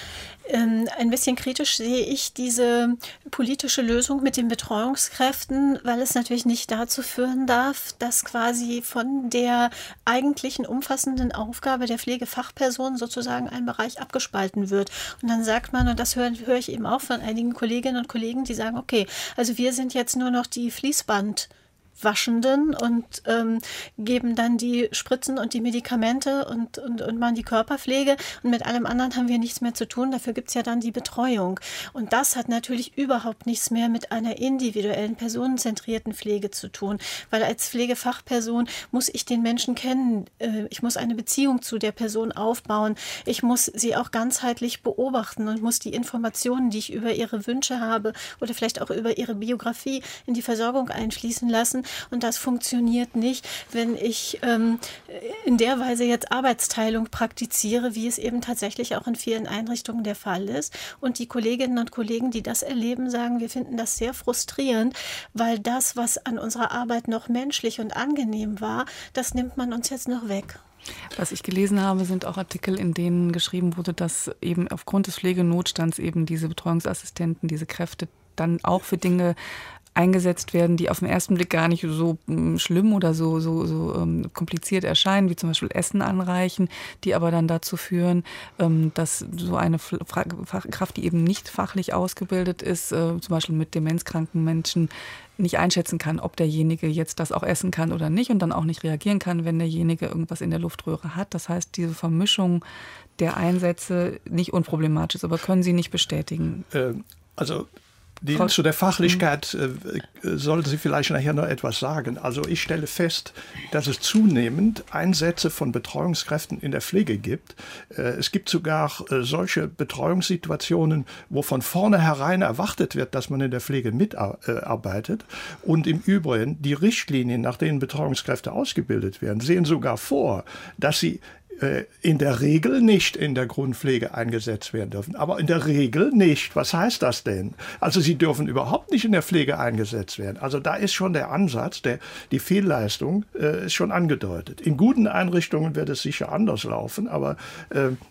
Ein bisschen kritisch sehe ich diese politische Lösung mit den Betreuungskräften, weil es natürlich nicht dazu führen darf, dass quasi von der eigentlichen umfassenden Aufgabe der Pflegefachperson sozusagen ein Bereich abgespalten wird. Und dann sagt man, und das höre, höre ich eben auch von einigen Kolleginnen und Kollegen, die sagen, okay, also wir sind jetzt nur noch die Fließband Waschenden und ähm, geben dann die Spritzen und die Medikamente und, und, und machen die Körperpflege und mit allem anderen haben wir nichts mehr zu tun. Dafür gibt es ja dann die Betreuung. Und das hat natürlich überhaupt nichts mehr mit einer individuellen, personenzentrierten Pflege zu tun, weil als Pflegefachperson muss ich den Menschen kennen, äh, ich muss eine Beziehung zu der Person aufbauen, ich muss sie auch ganzheitlich beobachten und muss die Informationen, die ich über ihre Wünsche habe oder vielleicht auch über ihre Biografie in die Versorgung einfließen lassen. Und das funktioniert nicht, wenn ich ähm, in der Weise jetzt Arbeitsteilung praktiziere, wie es eben tatsächlich auch in vielen Einrichtungen der Fall ist. Und die Kolleginnen und Kollegen, die das erleben, sagen, wir finden das sehr frustrierend, weil das, was an unserer Arbeit noch menschlich und angenehm war, das nimmt man uns jetzt noch weg. Was ich gelesen habe, sind auch Artikel, in denen geschrieben wurde, dass eben aufgrund des Pflegenotstands eben diese Betreuungsassistenten, diese Kräfte dann auch für Dinge eingesetzt werden, die auf den ersten Blick gar nicht so schlimm oder so, so, so ähm, kompliziert erscheinen, wie zum Beispiel Essen anreichen, die aber dann dazu führen, ähm, dass so eine Fachkraft, die eben nicht fachlich ausgebildet ist, äh, zum Beispiel mit demenzkranken Menschen, nicht einschätzen kann, ob derjenige jetzt das auch essen kann oder nicht und dann auch nicht reagieren kann, wenn derjenige irgendwas in der Luftröhre hat. Das heißt, diese Vermischung der Einsätze nicht unproblematisch ist, aber können Sie nicht bestätigen? Äh, also Die, zu der Fachlichkeit äh, sollte sie vielleicht nachher noch etwas sagen. Also ich stelle fest, dass es zunehmend Einsätze von Betreuungskräften in der Pflege gibt. Äh, es gibt sogar äh, solche Betreuungssituationen, wo von vornherein erwartet wird, dass man in der Pflege mitarbeitet. Und im Übrigen, die Richtlinien, nach denen Betreuungskräfte ausgebildet werden, sehen sogar vor, dass sie in der Regel nicht in der Grundpflege eingesetzt werden dürfen. Aber in der Regel nicht. Was heißt das denn? Also sie dürfen überhaupt nicht in der Pflege eingesetzt werden. Also da ist schon der Ansatz, der, die Fehlleistung äh, ist schon angedeutet. In guten Einrichtungen wird es sicher anders laufen, aber äh,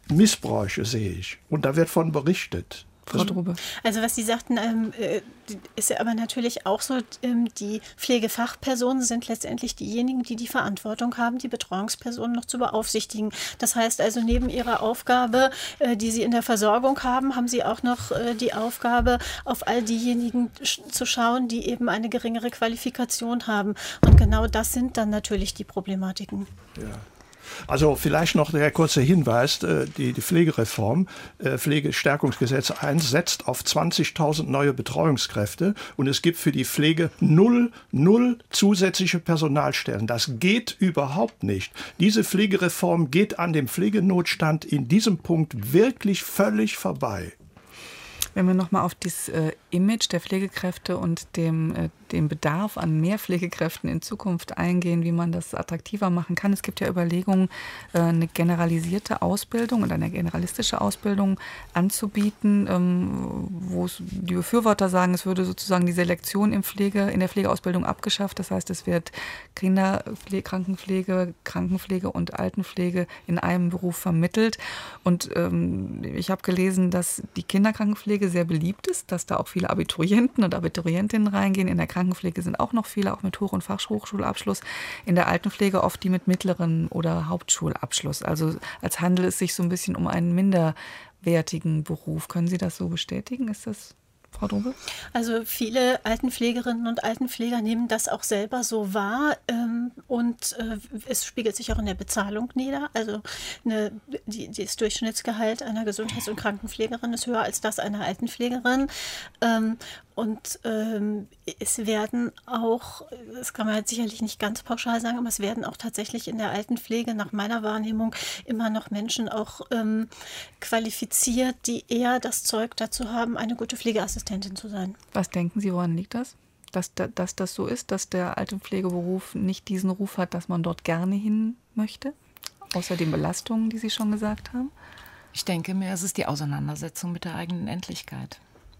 Missbräuche sehe ich. Und da wird von berichtet. Frau Drube. Also was Sie sagten, ähm, ist ja aber natürlich auch so, ähm, die Pflegefachpersonen sind letztendlich diejenigen, die die Verantwortung haben, die Betreuungspersonen noch zu beaufsichtigen. Das heißt also, neben ihrer Aufgabe, äh, die sie in der Versorgung haben, haben sie auch noch äh, die Aufgabe, auf all diejenigen sch- zu schauen, die eben eine geringere Qualifikation haben. Und genau das sind dann natürlich die Problematiken. Ja. Also vielleicht noch der kurze Hinweis, die, die Pflegereform, Pflegestärkungsgesetz eins setzt auf zwanzigtausend neue Betreuungskräfte und es gibt für die Pflege null, null zusätzliche Personalstellen. Das geht überhaupt nicht. Diese Pflegereform geht an dem Pflegenotstand in diesem Punkt wirklich völlig vorbei. Wenn wir nochmal auf das äh, Image der Pflegekräfte und dem, äh, dem Bedarf an mehr Pflegekräften in Zukunft eingehen, wie man das attraktiver machen kann. Es gibt ja Überlegungen, äh, eine generalisierte Ausbildung und eine generalistische Ausbildung anzubieten, ähm, wo es die Befürworter sagen, es würde sozusagen die Selektion im Pflege, in der Pflegeausbildung abgeschafft. Das heißt, es wird Kinderpflege, Krankenpflege, Krankenpflege und Altenpflege in einem Beruf vermittelt. Und ähm, ich habe gelesen, dass die Kinderkrankenpflege sehr beliebt ist, dass da auch viele Abiturienten und Abiturientinnen reingehen. In der Krankenpflege sind auch noch viele, auch mit Hoch- und Fachhochschulabschluss. In der Altenpflege oft die mit mittleren oder Hauptschulabschluss. Also als handelt es sich so ein bisschen um einen minderwertigen Beruf. Können Sie das so bestätigen? Ist das, Frau Drube? Also viele Altenpflegerinnen und Altenpfleger nehmen das auch selber so wahr ähm, und äh, es spiegelt sich auch in der Bezahlung nieder. Also eine, die, das Durchschnittsgehalt einer Gesundheits- und Krankenpflegerin ist höher als das einer Altenpflegerin. Ähm, Und ähm, es werden auch, das kann man jetzt sicherlich nicht ganz pauschal sagen, aber es werden auch tatsächlich in der Altenpflege nach meiner Wahrnehmung immer noch Menschen auch ähm, qualifiziert, die eher das Zeug dazu haben, eine gute Pflegeassistentin zu sein. Was denken Sie, woran liegt das? Dass, dass das so ist, dass der Altenpflegeberuf nicht diesen Ruf hat, dass man dort gerne hin möchte? Außer den Belastungen, die Sie schon gesagt haben? Ich denke mir, es ist die Auseinandersetzung mit der eigenen Endlichkeit.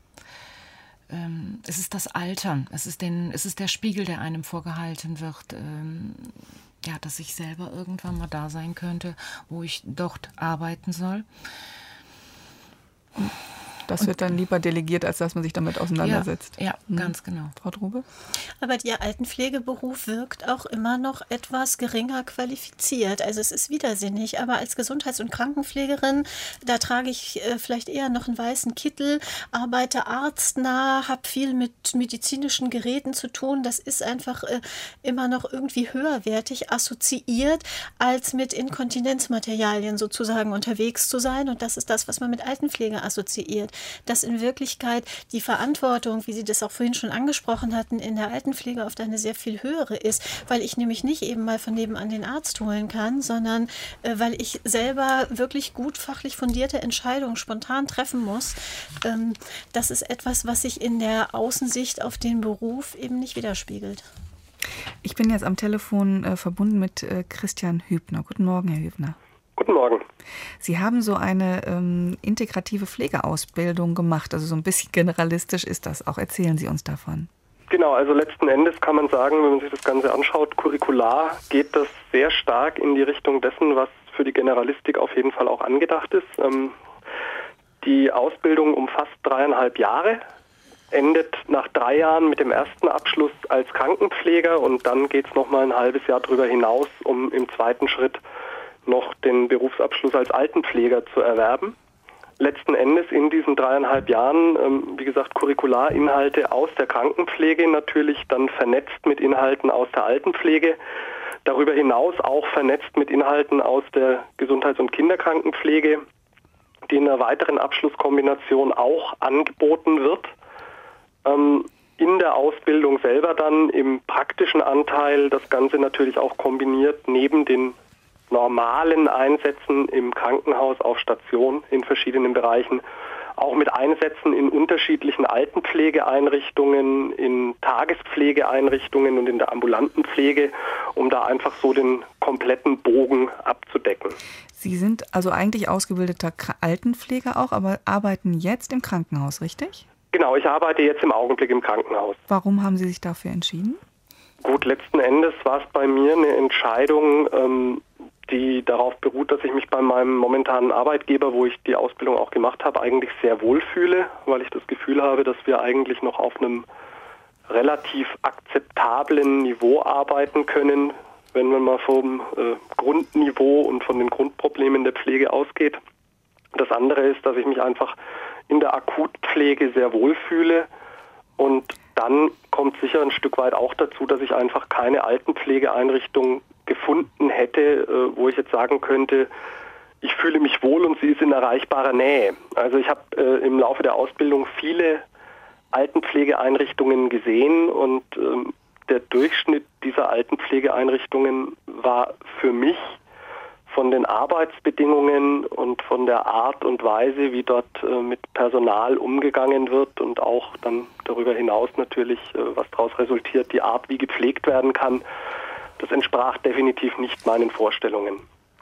Ähm, es ist das Altern, es ist, den, es ist der Spiegel, der einem vorgehalten wird, ähm, ja, dass ich selber irgendwann mal da sein könnte, wo ich dort arbeiten soll. Das und wird dann lieber delegiert, als dass man sich damit auseinandersetzt. Ja, ja hm. ganz genau. Frau Drube? Aber der Altenpflegeberuf wirkt auch immer noch etwas geringer qualifiziert. Also es ist widersinnig. Aber als Gesundheits- und Krankenpflegerin, da trage ich äh, vielleicht eher noch einen weißen Kittel, arbeite arztnah, habe viel mit medizinischen Geräten zu tun. Das ist einfach äh, immer noch irgendwie höherwertig assoziiert, als mit Inkontinenzmaterialien sozusagen unterwegs zu sein. Und das ist das, was man mit Altenpflege assoziiert. Dass in Wirklichkeit die Verantwortung, wie Sie das auch vorhin schon angesprochen hatten, in der Altenpflege oft eine sehr viel höhere ist, weil ich nämlich nicht eben mal von nebenan den Arzt holen kann, sondern äh, weil ich selber wirklich gut fachlich fundierte Entscheidungen spontan treffen muss. Ähm, das ist etwas, was sich in der Außensicht auf den Beruf eben nicht widerspiegelt. Ich bin jetzt am Telefon äh, verbunden mit äh, Christian Hübner. Guten Morgen, Herr Hübner. Guten Morgen. Sie haben so eine ähm, integrative Pflegeausbildung gemacht, also so ein bisschen generalistisch ist das auch. Erzählen Sie uns davon. Genau, also letzten Endes kann man sagen, wenn man sich das Ganze anschaut, curricular geht das sehr stark in die Richtung dessen, was für die Generalistik auf jeden Fall auch angedacht ist. Ähm, die Ausbildung umfasst dreieinhalb Jahre, endet nach drei Jahren mit dem ersten Abschluss als Krankenpfleger und dann geht es nochmal ein halbes Jahr darüber hinaus, um im zweiten Schritt noch den Berufsabschluss als Altenpfleger zu erwerben. Letzten Endes in diesen dreieinhalb Jahren, ähm, wie gesagt, Curricularinhalte aus der Krankenpflege, natürlich dann vernetzt mit Inhalten aus der Altenpflege, darüber hinaus auch vernetzt mit Inhalten aus der Gesundheits- und Kinderkrankenpflege, die in einer weiteren Abschlusskombination auch angeboten wird. Ähm, in der Ausbildung selber dann im praktischen Anteil das Ganze natürlich auch kombiniert neben den normalen Einsätzen im Krankenhaus, auf Station in verschiedenen Bereichen, auch mit Einsätzen in unterschiedlichen Altenpflegeeinrichtungen, in Tagespflegeeinrichtungen und in der ambulanten Pflege, um da einfach so den kompletten Bogen abzudecken. Sie sind also eigentlich ausgebildeter Altenpfleger auch, aber arbeiten jetzt im Krankenhaus, richtig? Genau, ich arbeite jetzt im Augenblick im Krankenhaus. Warum haben Sie sich dafür entschieden? Gut, letzten Endes war es bei mir eine Entscheidung, ähm, die darauf beruht, dass ich mich bei meinem momentanen Arbeitgeber, wo ich die Ausbildung auch gemacht habe, eigentlich sehr wohl fühle, weil ich das Gefühl habe, dass wir eigentlich noch auf einem relativ akzeptablen Niveau arbeiten können, wenn man mal vom äh, Grundniveau und von den Grundproblemen der Pflege ausgeht. Das andere ist, dass ich mich einfach in der Akutpflege sehr wohl fühle, und dann kommt sicher ein Stück weit auch dazu, dass ich einfach keine Altenpflegeeinrichtung gefunden hätte, äh, wo ich jetzt sagen könnte, ich fühle mich wohl und sie ist in erreichbarer Nähe. Also ich habe äh, im Laufe der Ausbildung viele Altenpflegeeinrichtungen gesehen, und ähm, der Durchschnitt dieser Altenpflegeeinrichtungen war für mich von den Arbeitsbedingungen und von der Art und Weise, wie dort äh, mit Personal umgegangen wird, und auch dann darüber hinaus natürlich, äh, was daraus resultiert, die Art, wie gepflegt werden kann, das entsprach definitiv nicht meinen Vorstellungen.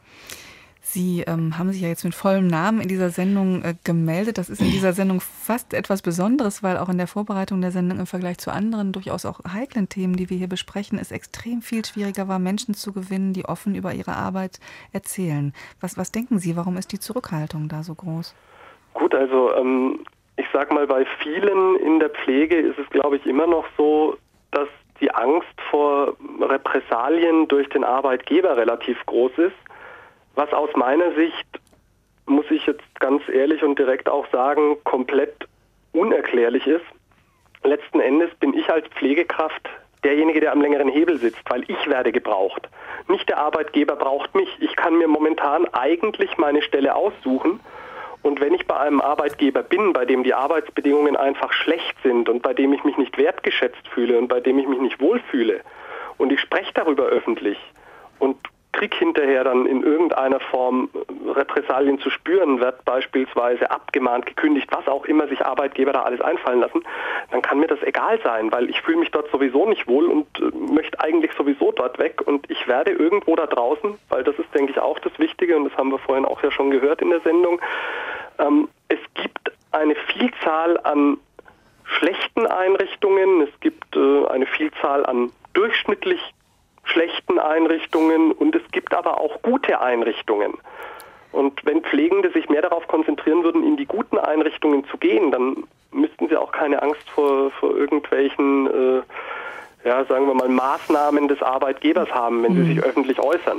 Sie ähm, haben sich ja jetzt mit vollem Namen in dieser Sendung äh, gemeldet. Das ist in dieser Sendung fast etwas Besonderes, weil auch in der Vorbereitung der Sendung im Vergleich zu anderen durchaus auch heiklen Themen, die wir hier besprechen, es extrem viel schwieriger war, Menschen zu gewinnen, die offen über ihre Arbeit erzählen. Was, was denken Sie, warum ist die Zurückhaltung da so groß? Gut, also ähm, ich sag mal, bei vielen in der Pflege ist es, glaube ich, immer noch so, dass die Angst vor Repressalien durch den Arbeitgeber relativ groß ist. Was aus meiner Sicht, muss ich jetzt ganz ehrlich und direkt auch sagen, komplett unerklärlich ist. Letzten Endes bin ich als Pflegekraft derjenige, der am längeren Hebel sitzt, weil ich werde gebraucht. Nicht der Arbeitgeber braucht mich. Ich kann mir momentan eigentlich meine Stelle aussuchen. Und wenn ich bei einem Arbeitgeber bin, bei dem die Arbeitsbedingungen einfach schlecht sind und bei dem ich mich nicht wertgeschätzt fühle und bei dem ich mich nicht wohlfühle, und ich spreche darüber öffentlich und Krieg hinterher dann in irgendeiner Form Repressalien zu spüren wird, beispielsweise abgemahnt, gekündigt, was auch immer sich Arbeitgeber da alles einfallen lassen, dann kann mir das egal sein, weil ich fühle mich dort sowieso nicht wohl und äh, möchte eigentlich sowieso dort weg, und ich werde irgendwo da draußen, weil das ist, denke ich, auch das Wichtige, und das haben wir vorhin auch ja schon gehört in der Sendung, ähm, es gibt eine Vielzahl an schlechten Einrichtungen, es gibt äh, eine Vielzahl an durchschnittlich schlechten Einrichtungen, und es gibt aber auch gute Einrichtungen. Und wenn Pflegende sich mehr darauf konzentrieren würden, in die guten Einrichtungen zu gehen, dann müssten sie auch keine Angst vor, vor irgendwelchen, äh, ja, sagen wir mal, Maßnahmen des Arbeitgebers haben, wenn sie sich öffentlich äußern.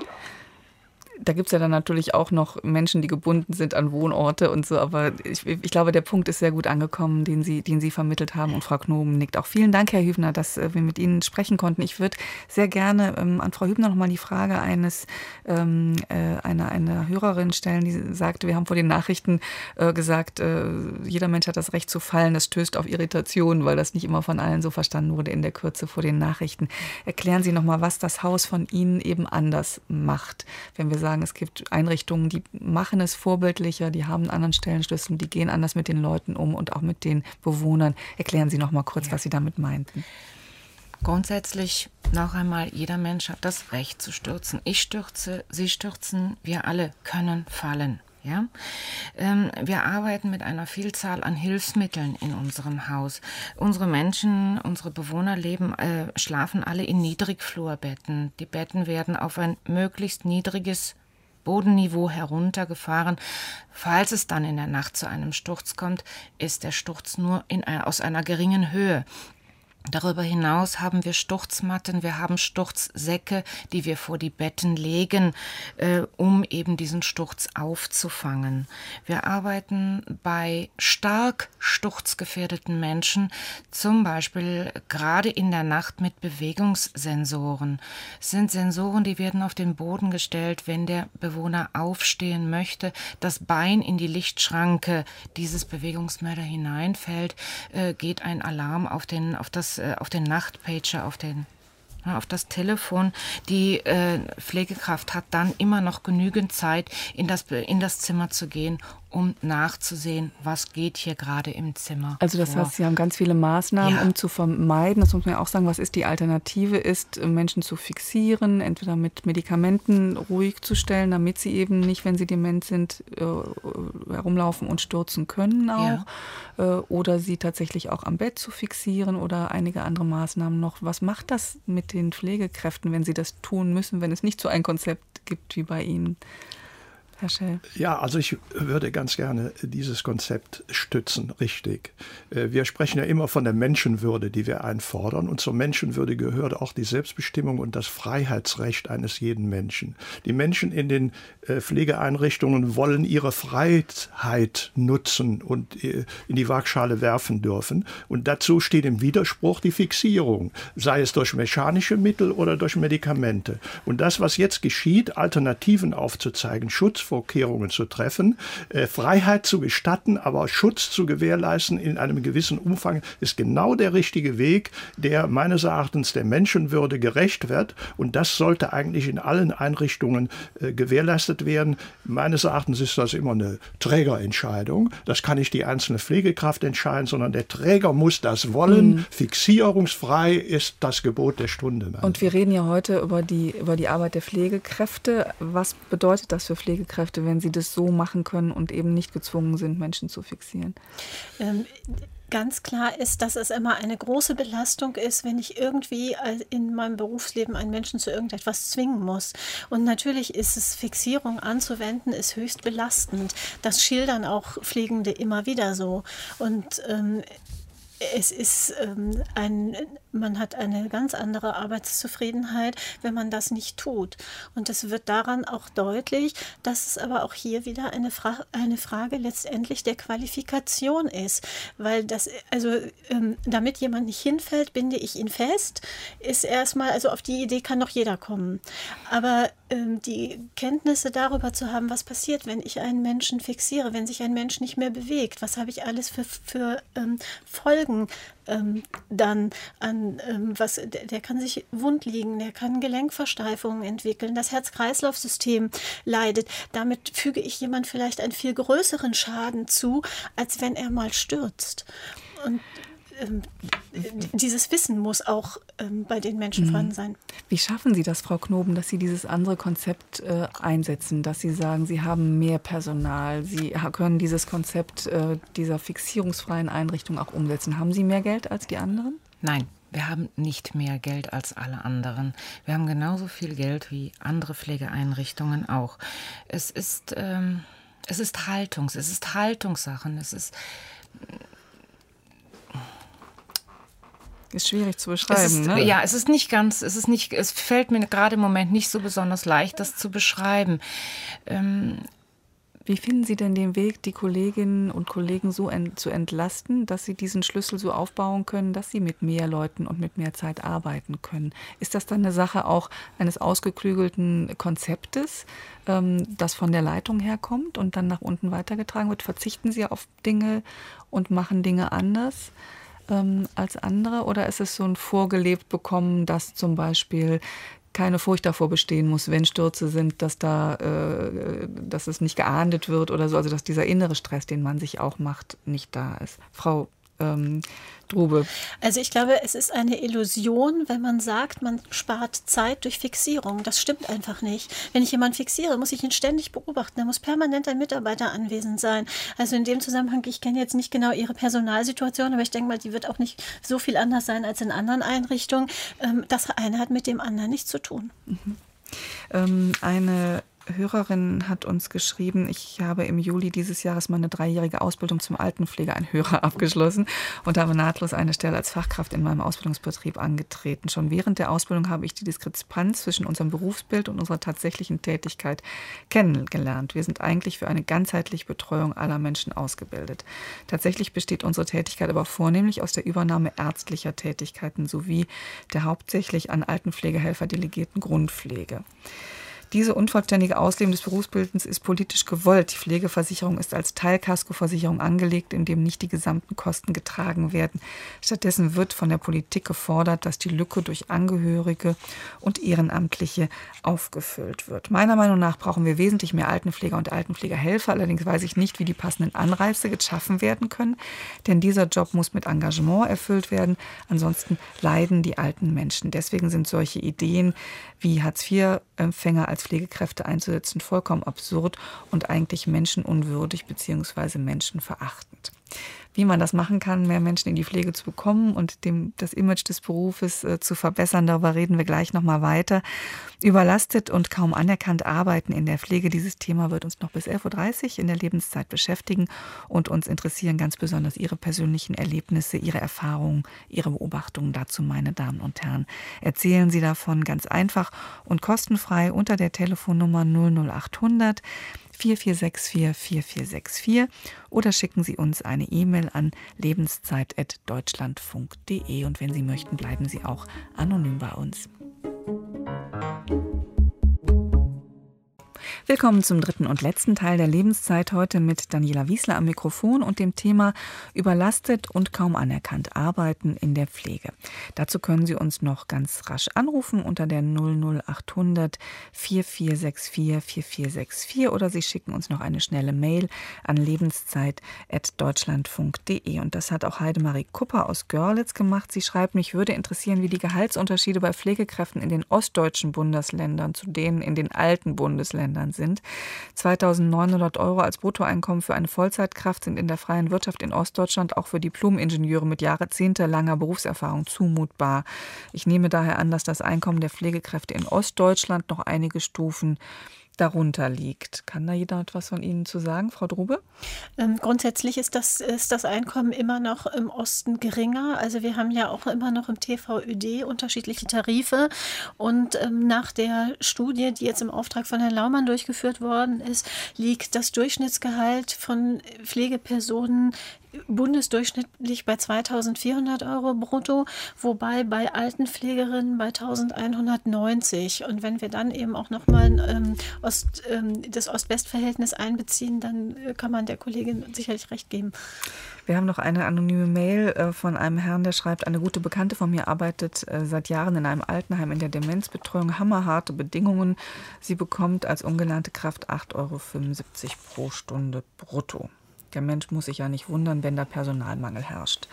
Da gibt es ja dann natürlich auch noch Menschen, die gebunden sind an Wohnorte und so, aber ich, ich glaube, der Punkt ist sehr gut angekommen, den Sie, den Sie vermittelt haben, und Frau Knoben nickt auch. Vielen Dank, Herr Hübner, dass wir mit Ihnen sprechen konnten. Ich würde sehr gerne ähm, an Frau Hübner nochmal die Frage eines ähm, äh, einer, einer Hörerin stellen, die sagte, wir haben vor den Nachrichten äh, gesagt, äh, jeder Mensch hat das Recht zu fallen, das stößt auf Irritationen, weil das nicht immer von allen so verstanden wurde in der Kürze vor den Nachrichten. Erklären Sie nochmal, was das Haus von Ihnen eben anders macht, wenn wir sagen, es gibt Einrichtungen, die machen es vorbildlicher, die haben einen anderen Stellenschlüssel, die gehen anders mit den Leuten um und auch mit den Bewohnern. Erklären Sie noch mal kurz, ja, was Sie damit meinten. Grundsätzlich noch einmal, jeder Mensch hat das Recht zu stürzen. Ich stürze, Sie stürzen, wir alle können fallen. Ja? Ähm, wir arbeiten mit einer Vielzahl an Hilfsmitteln in unserem Haus. Unsere Menschen, unsere Bewohner leben, äh, schlafen alle in Niedrigflurbetten. Die Betten werden auf ein möglichst niedriges Bodenniveau heruntergefahren. Falls es dann in der Nacht zu einem Sturz kommt, ist der Sturz nur in, aus einer geringen Höhe. Darüber hinaus haben wir Sturzmatten, wir haben Sturzsäcke, die wir vor die Betten legen, äh, um eben diesen Sturz aufzufangen. Wir arbeiten bei stark sturzgefährdeten Menschen, zum Beispiel gerade in der Nacht mit Bewegungssensoren. Es sind Sensoren, die werden auf den Boden gestellt, wenn der Bewohner aufstehen möchte, das Bein in die Lichtschranke dieses Bewegungsmelder hineinfällt, äh, geht ein Alarm auf den, auf das auf den Nachtpager, auf den auf das Telefon. Die äh, Pflegekraft hat dann immer noch genügend Zeit, in das, in das Zimmer zu gehen, um nachzusehen, was geht hier gerade im Zimmer Also das vor. heißt, Sie haben ganz viele Maßnahmen, Ja. um zu vermeiden, das muss man ja auch sagen, was ist die Alternative, ist, Menschen zu fixieren, entweder mit Medikamenten ruhig zu stellen, damit sie eben nicht, wenn sie dement sind, äh, herumlaufen und stürzen können auch, ja. äh, oder sie tatsächlich auch am Bett zu fixieren oder einige andere Maßnahmen noch. Was macht das mit den Pflegekräften, wenn sie das tun müssen, wenn es nicht so ein Konzept gibt wie bei Ihnen. Herr Schell. Ja, also ich würde ganz gerne dieses Konzept stützen, richtig. Wir sprechen ja immer von der Menschenwürde, die wir einfordern. Und zur Menschenwürde gehört auch die Selbstbestimmung und das Freiheitsrecht eines jeden Menschen. Die Menschen in den Pflegeeinrichtungen wollen ihre Freiheit nutzen und in die Waagschale werfen dürfen. Und dazu steht im Widerspruch die Fixierung, sei es durch mechanische Mittel oder durch Medikamente. Und das, was jetzt geschieht, Alternativen aufzuzeigen, Schutz Vorkehrungen zu treffen, äh, Freiheit zu gestatten, aber Schutz zu gewährleisten in einem gewissen Umfang, ist genau der richtige Weg, der meines Erachtens der Menschenwürde gerecht wird. Und das sollte eigentlich in allen Einrichtungen äh, gewährleistet werden. Meines Erachtens ist das immer eine Trägerentscheidung. Das kann nicht die einzelne Pflegekraft entscheiden, sondern der Träger muss das wollen. Mhm. Fixierungsfrei ist das Gebot der Stunde. Und wir reden ja heute über die, über die Arbeit der Pflegekräfte. Was bedeutet das für Pflegekräfte, wenn sie das so machen können und eben nicht gezwungen sind, Menschen zu fixieren? Ähm, ganz klar ist, dass es immer eine große Belastung ist, wenn ich irgendwie in meinem Berufsleben einen Menschen zu irgendetwas zwingen muss. Und natürlich ist es, Fixierung anzuwenden, ist höchst belastend. Das schildern auch Pflegende immer wieder so. Und ähm, es ist ähm, ein, man hat eine ganz andere Arbeitszufriedenheit, wenn man das nicht tut. Und es wird daran auch deutlich, dass es aber auch hier wieder eine, Fra- eine Frage letztendlich der Qualifikation ist. Weil das, also ähm, damit jemand nicht hinfällt, binde ich ihn fest, ist erstmal, also auf die Idee kann doch jeder kommen. Aber ähm, die Kenntnisse darüber zu haben, was passiert, wenn ich einen Menschen fixiere, wenn sich ein Mensch nicht mehr bewegt, was habe ich alles für, für ähm, Folgen ähm, dann an, ähm, was, der, der kann sich wund liegen, der kann Gelenkversteifungen entwickeln, das Herz-Kreislauf-System leidet. Damit füge ich jemand vielleicht einen viel größeren Schaden zu, als wenn er mal stürzt. Und ähm, dieses Wissen muss auch ähm, bei den Menschen mhm. vorhanden sein. Wie schaffen Sie das, Frau Knoben, dass Sie dieses andere Konzept äh, einsetzen, dass Sie sagen, Sie haben mehr Personal, Sie können dieses Konzept äh, dieser fixierungsfreien Einrichtung auch umsetzen? Haben Sie mehr Geld als die anderen? Nein. Wir haben nicht mehr Geld als alle anderen. Wir haben genauso viel Geld wie andere Pflegeeinrichtungen auch. Es ist, ähm, es ist Haltungs, es ist Haltungssachen, es ist Ist schwierig zu beschreiben, es ist, ne? Ja, es ist nicht ganz, es ist nicht, es fällt mir gerade im Moment nicht so besonders leicht, das zu beschreiben. Ähm, Wie finden Sie denn den Weg, die Kolleginnen und Kollegen so ent, zu entlasten, dass sie diesen Schlüssel so aufbauen können, dass sie mit mehr Leuten und mit mehr Zeit arbeiten können? Ist das dann eine Sache auch eines ausgeklügelten Konzeptes, ähm, das von der Leitung herkommt und dann nach unten weitergetragen wird? Verzichten Sie auf Dinge und machen Dinge anders ähm, als andere? Oder ist es so ein vorgelebt bekommen, dass zum Beispiel keine Furcht davor bestehen muss, wenn Stürze sind, dass da, äh, dass es nicht geahndet wird oder so, also dass dieser innere Stress, den man sich auch macht, nicht da ist. Frau ähm, Drube. Also ich glaube, es ist eine Illusion, wenn man sagt, man spart Zeit durch Fixierung. Das stimmt einfach nicht. Wenn ich jemanden fixiere, muss ich ihn ständig beobachten. Da muss permanent ein Mitarbeiter anwesend sein. Also in dem Zusammenhang, ich kenne jetzt nicht genau Ihre Personalsituation, aber ich denke mal, die wird auch nicht so viel anders sein als in anderen Einrichtungen. Das eine hat mit dem anderen nichts zu tun. Mhm. Ähm, eine Hörerin hat uns geschrieben, ich habe im Juli dieses Jahres meine dreijährige Ausbildung zum Altenpfleger, ein Hörer, abgeschlossen und habe nahtlos eine Stelle als Fachkraft in meinem Ausbildungsbetrieb angetreten. Schon während der Ausbildung habe ich die Diskrepanz zwischen unserem Berufsbild und unserer tatsächlichen Tätigkeit kennengelernt. Wir sind eigentlich für eine ganzheitliche Betreuung aller Menschen ausgebildet. Tatsächlich besteht unsere Tätigkeit aber vornehmlich aus der Übernahme ärztlicher Tätigkeiten sowie der hauptsächlich an Altenpflegehelfer delegierten Grundpflege. Diese unvollständige Ausleben des Berufsbildens ist politisch gewollt. Die Pflegeversicherung ist als Teilkaskoversicherung angelegt, in dem nicht die gesamten Kosten getragen werden. Stattdessen wird von der Politik gefordert, dass die Lücke durch Angehörige und Ehrenamtliche aufgefüllt wird. Meiner Meinung nach brauchen wir wesentlich mehr Altenpfleger und Altenpflegerhelfer. Allerdings weiß ich nicht, wie die passenden Anreize geschaffen werden können, denn dieser Job muss mit Engagement erfüllt werden. Ansonsten leiden die alten Menschen. Deswegen sind solche Ideen wie Hartz-vier-Empfänger als Pflegekräfte einzusetzen vollkommen absurd und eigentlich menschenunwürdig bzw. menschenverachtend. Wie man das machen kann, mehr Menschen in die Pflege zu bekommen und dem, das Image des Berufes äh, zu verbessern, darüber reden wir gleich nochmal weiter. Überlastet und kaum anerkannt arbeiten in der Pflege, dieses Thema wird uns noch bis elf Uhr dreißig in der Lebenszeit beschäftigen und uns interessieren ganz besonders Ihre persönlichen Erlebnisse, Ihre Erfahrungen, Ihre Beobachtungen dazu, meine Damen und Herren. Erzählen Sie davon ganz einfach und kostenfrei unter der Telefonnummer null null acht hundert vier vier sechs vier vier vier sechs vier oder schicken Sie uns eine E-Mail an lebenszeit at deutschlandfunk punkt de und wenn Sie möchten, bleiben Sie auch anonym bei uns. Willkommen zum dritten und letzten Teil der Lebenszeit, heute mit Daniela Wiesler am Mikrofon und dem Thema überlastet und kaum anerkannt arbeiten in der Pflege. Dazu können Sie uns noch ganz rasch anrufen unter der null null acht hundert vier vier sechs vier vier vier sechs vier oder Sie schicken uns noch eine schnelle Mail an lebenszeit at deutschlandfunk punkt de. Und das hat auch Heidemarie Kupper aus Görlitz gemacht. Sie schreibt, mich würde interessieren, wie die Gehaltsunterschiede bei Pflegekräften in den ostdeutschen Bundesländern zu denen in den alten Bundesländern sind. zweitausendneunhundert Euro als Bruttoeinkommen für eine Vollzeitkraft sind in der freien Wirtschaft in Ostdeutschland auch für Diplom-Ingenieure mit jahrzehntelanger Berufserfahrung zumutbar. Ich nehme daher an, dass das Einkommen der Pflegekräfte in Ostdeutschland noch einige Stufen darunter liegt. Kann da jeder etwas von Ihnen zu sagen, Frau Drube? Ähm, grundsätzlich ist das, ist das Einkommen immer noch im Osten geringer. Also wir haben ja auch immer noch im T V Ö D unterschiedliche Tarife. Und ähm, nach der Studie, die jetzt im Auftrag von Herrn Laumann durchgeführt worden ist, liegt das Durchschnittsgehalt von Pflegepersonen bundesdurchschnittlich bei zweitausendvierhundert Euro brutto, wobei bei Altenpflegerinnen bei eintausendeinhundertneunzig. Und wenn wir dann eben auch nochmal ähm, Ost, ähm, das Ost-West-Verhältnis einbeziehen, dann kann man der Kollegin sicherlich recht geben. Wir haben noch eine anonyme Mail äh, von einem Herrn, der schreibt, eine gute Bekannte von mir arbeitet äh, seit Jahren in einem Altenheim in der Demenzbetreuung, hammerharte Bedingungen. Sie bekommt als ungelernte Kraft acht Euro fünfundsiebzig pro Stunde brutto. Der Mensch muss sich ja nicht wundern, wenn da Personalmangel herrscht.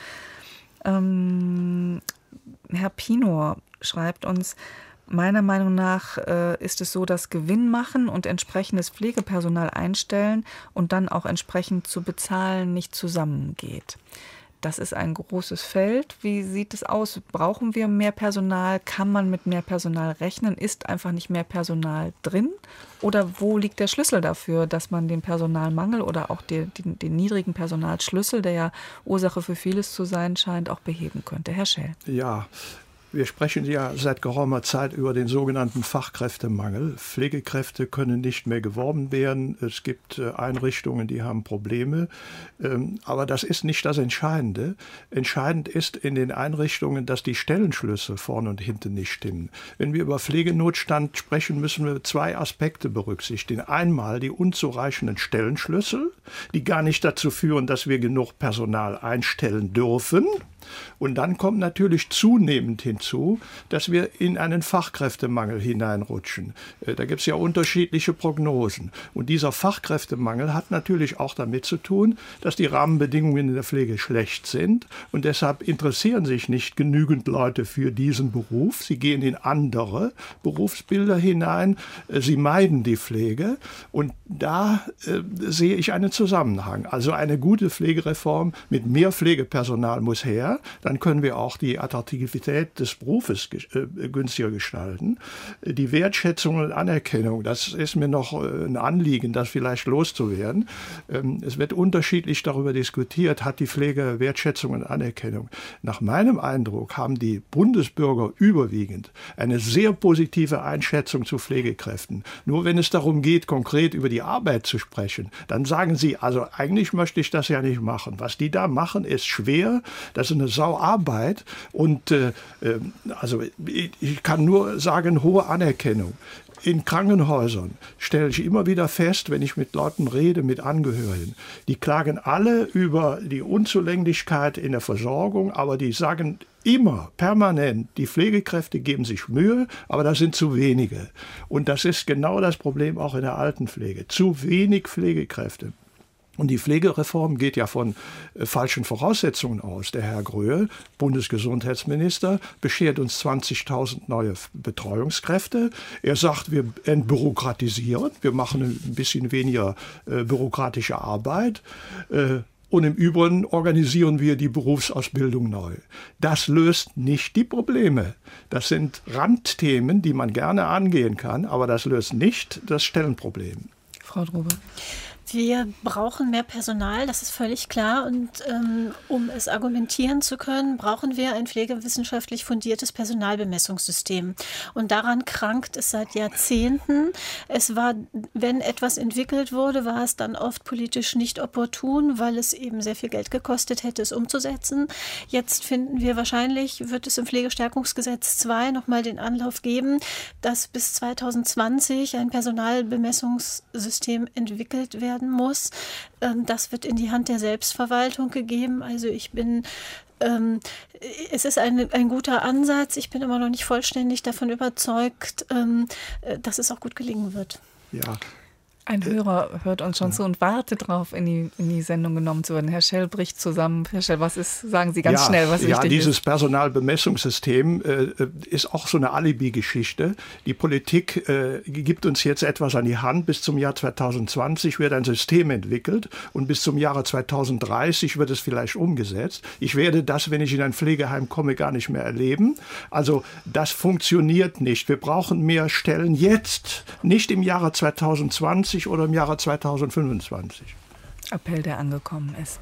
Ähm, Herr Pinor schreibt uns, meiner Meinung nach äh, ist es so, dass Gewinn machen und entsprechendes Pflegepersonal einstellen und dann auch entsprechend zu bezahlen nicht zusammengeht. Das ist ein großes Feld. Wie sieht es aus? Brauchen wir mehr Personal? Kann man mit mehr Personal rechnen? Ist einfach nicht mehr Personal drin? Oder wo liegt der Schlüssel dafür, dass man den Personalmangel oder auch den, den, den niedrigen Personalschlüssel, der ja Ursache für vieles zu sein scheint, auch beheben könnte? Herr Schell. Ja. Wir sprechen ja seit geraumer Zeit über den sogenannten Fachkräftemangel. Pflegekräfte können nicht mehr geworben werden. Es gibt Einrichtungen, die haben Probleme. Aber das ist nicht das Entscheidende. Entscheidend ist in den Einrichtungen, dass die Stellenschlüssel vorne und hinten nicht stimmen. Wenn wir über Pflegenotstand sprechen, müssen wir zwei Aspekte berücksichtigen. Einmal die unzureichenden Stellenschlüssel, die gar nicht dazu führen, dass wir genug Personal einstellen dürfen. Und dann kommt natürlich zunehmend hinzu, dass wir in einen Fachkräftemangel hineinrutschen. Da gibt es ja unterschiedliche Prognosen. Und dieser Fachkräftemangel hat natürlich auch damit zu tun, dass die Rahmenbedingungen in der Pflege schlecht sind. Und deshalb interessieren sich nicht genügend Leute für diesen Beruf. Sie gehen in andere Berufsbilder hinein. Sie meiden die Pflege. Und da äh, sehe ich einen Zusammenhang. Also eine gute Pflegereform mit mehr Pflegepersonal muss her. Dann können wir auch die Attraktivität des Berufes äh, günstiger gestalten. Die Wertschätzung und Anerkennung, das ist mir noch äh, ein Anliegen, das vielleicht loszuwerden. Ähm, es wird unterschiedlich darüber diskutiert, hat die Pflege Wertschätzung und Anerkennung. Nach meinem Eindruck haben die Bundesbürger überwiegend eine sehr positive Einschätzung zu Pflegekräften. Nur wenn es darum geht, konkret über die Arbeit zu sprechen, dann sagen sie, also eigentlich möchte ich das ja nicht machen. Was die da machen, ist schwer. Das ist eine Sauarbeit und äh, also ich kann nur sagen, hohe Anerkennung. In Krankenhäusern stelle ich immer wieder fest, wenn ich mit Leuten rede, mit Angehörigen, die klagen alle über die Unzulänglichkeit in der Versorgung, aber die sagen immer, permanent, die Pflegekräfte geben sich Mühe, aber das sind zu wenige. Und das ist genau das Problem auch in der Altenpflege. Zu wenig Pflegekräfte. Und die Pflegereform geht ja von äh, falschen Voraussetzungen aus. Der Herr Gröhe, Bundesgesundheitsminister, beschert uns zwanzigtausend neue Betreuungskräfte. Er sagt, wir entbürokratisieren, wir machen ein bisschen weniger äh, bürokratische Arbeit. Äh, Und im Übrigen organisieren wir die Berufsausbildung neu. Das löst nicht die Probleme. Das sind Randthemen, die man gerne angehen kann, aber das löst nicht das Stellenproblem. Frau Drobe. Wir brauchen mehr Personal, das ist völlig klar. Und ähm, um es argumentieren zu können, brauchen wir ein pflegewissenschaftlich fundiertes Personalbemessungssystem. Und daran krankt es seit Jahrzehnten. Es war, wenn etwas entwickelt wurde, war es dann oft politisch nicht opportun, weil es eben sehr viel Geld gekostet hätte, es umzusetzen. Jetzt finden wir wahrscheinlich, wird es im Pflegestärkungsgesetz zwei nochmal den Anlauf geben, dass bis zweitausendzwanzig ein Personalbemessungssystem entwickelt werden muss. Das wird in die Hand der Selbstverwaltung gegeben. Also ich bin, ähm, es ist ein, ein guter Ansatz. Ich bin immer noch nicht vollständig davon überzeugt, ähm, dass es auch gut gelingen wird. Ja. Ein Hörer hört uns schon zu und wartet darauf, in die, in die Sendung genommen zu werden. Herr Schell bricht zusammen. Herr Schell, was ist, sagen Sie ganz ja, schnell, was ja, wichtig ist. Ja, dieses Personalbemessungssystem äh, ist auch so eine Alibi-Geschichte. Die Politik äh, gibt uns jetzt etwas an die Hand. Bis zum Jahr zweitausendzwanzig wird ein System entwickelt und bis zum Jahre zweitausenddreißig wird es vielleicht umgesetzt. Ich werde das, wenn ich in ein Pflegeheim komme, gar nicht mehr erleben. Also das funktioniert nicht. Wir brauchen mehr Stellen jetzt, nicht im Jahre zweitausendzwanzig oder im Jahre zweitausendfünfundzwanzig. Appell, der angekommen ist.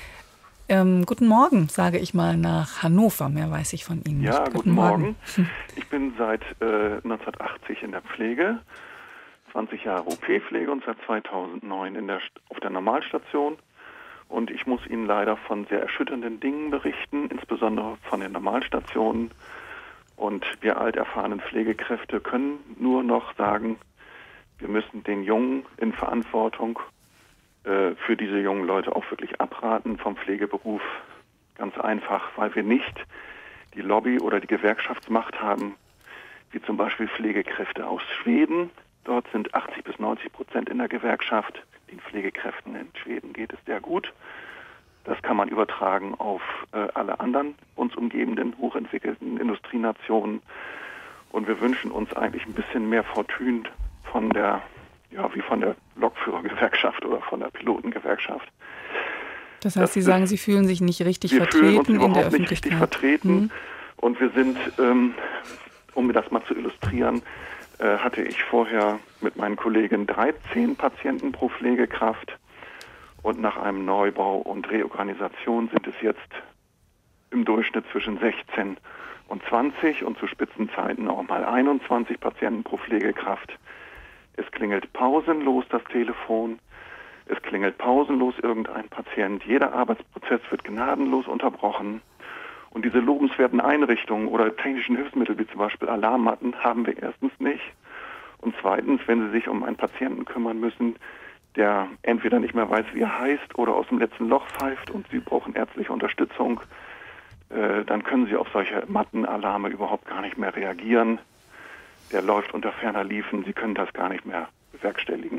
Ähm, guten Morgen, sage ich mal, nach Hannover. Mehr weiß ich von Ihnen Ja, nicht. guten, guten Morgen. Morgen. Ich bin seit äh, neunzehnhundertachtzig in der Pflege, zwanzig Jahre O P-Pflege und seit zweitausendneun in der, auf der Normalstation. Und ich muss Ihnen leider von sehr erschütternden Dingen berichten, insbesondere von den Normalstationen. Und wir alterfahrenen Pflegekräfte können nur noch sagen, wir müssen den Jungen in Verantwortung äh, für diese jungen Leute auch wirklich abraten vom Pflegeberuf. Ganz einfach, weil wir nicht die Lobby oder die Gewerkschaftsmacht haben, wie zum Beispiel Pflegekräfte aus Schweden. Dort sind achtzig bis neunzig Prozent in der Gewerkschaft. Den Pflegekräften in Schweden geht es sehr gut. Das kann man übertragen auf äh, alle anderen uns umgebenden, hochentwickelten Industrienationen. Und wir wünschen uns eigentlich ein bisschen mehr Fortune von der, ja, wie von der Lokführergewerkschaft oder von der Pilotengewerkschaft. Das heißt, das Sie ist, sagen, Sie fühlen sich nicht richtig wir vertreten fühlen uns in überhaupt der nicht Öffentlichkeit. richtig vertreten. Mhm. Und wir sind, ähm, um mir das mal zu illustrieren, äh, hatte ich vorher mit meinen Kollegen dreizehn Patienten pro Pflegekraft. Und nach einem Neubau und Reorganisation sind es jetzt im Durchschnitt zwischen sechzehn und zwanzig und zu Spitzenzeiten auch mal einundzwanzig Patienten pro Pflegekraft. Es klingelt pausenlos das Telefon, es klingelt pausenlos irgendein Patient. Jeder Arbeitsprozess wird gnadenlos unterbrochen. Und diese lobenswerten Einrichtungen oder technischen Hilfsmittel wie zum Beispiel Alarmmatten haben wir erstens nicht. Und zweitens, wenn Sie sich um einen Patienten kümmern müssen, der entweder nicht mehr weiß, wie er heißt oder aus dem letzten Loch pfeift und Sie brauchen ärztliche Unterstützung, äh, dann können Sie auf solche Mattenalarme überhaupt gar nicht mehr reagieren. Der läuft unter ferner Liefen, Sie können das gar nicht mehr bewerkstelligen.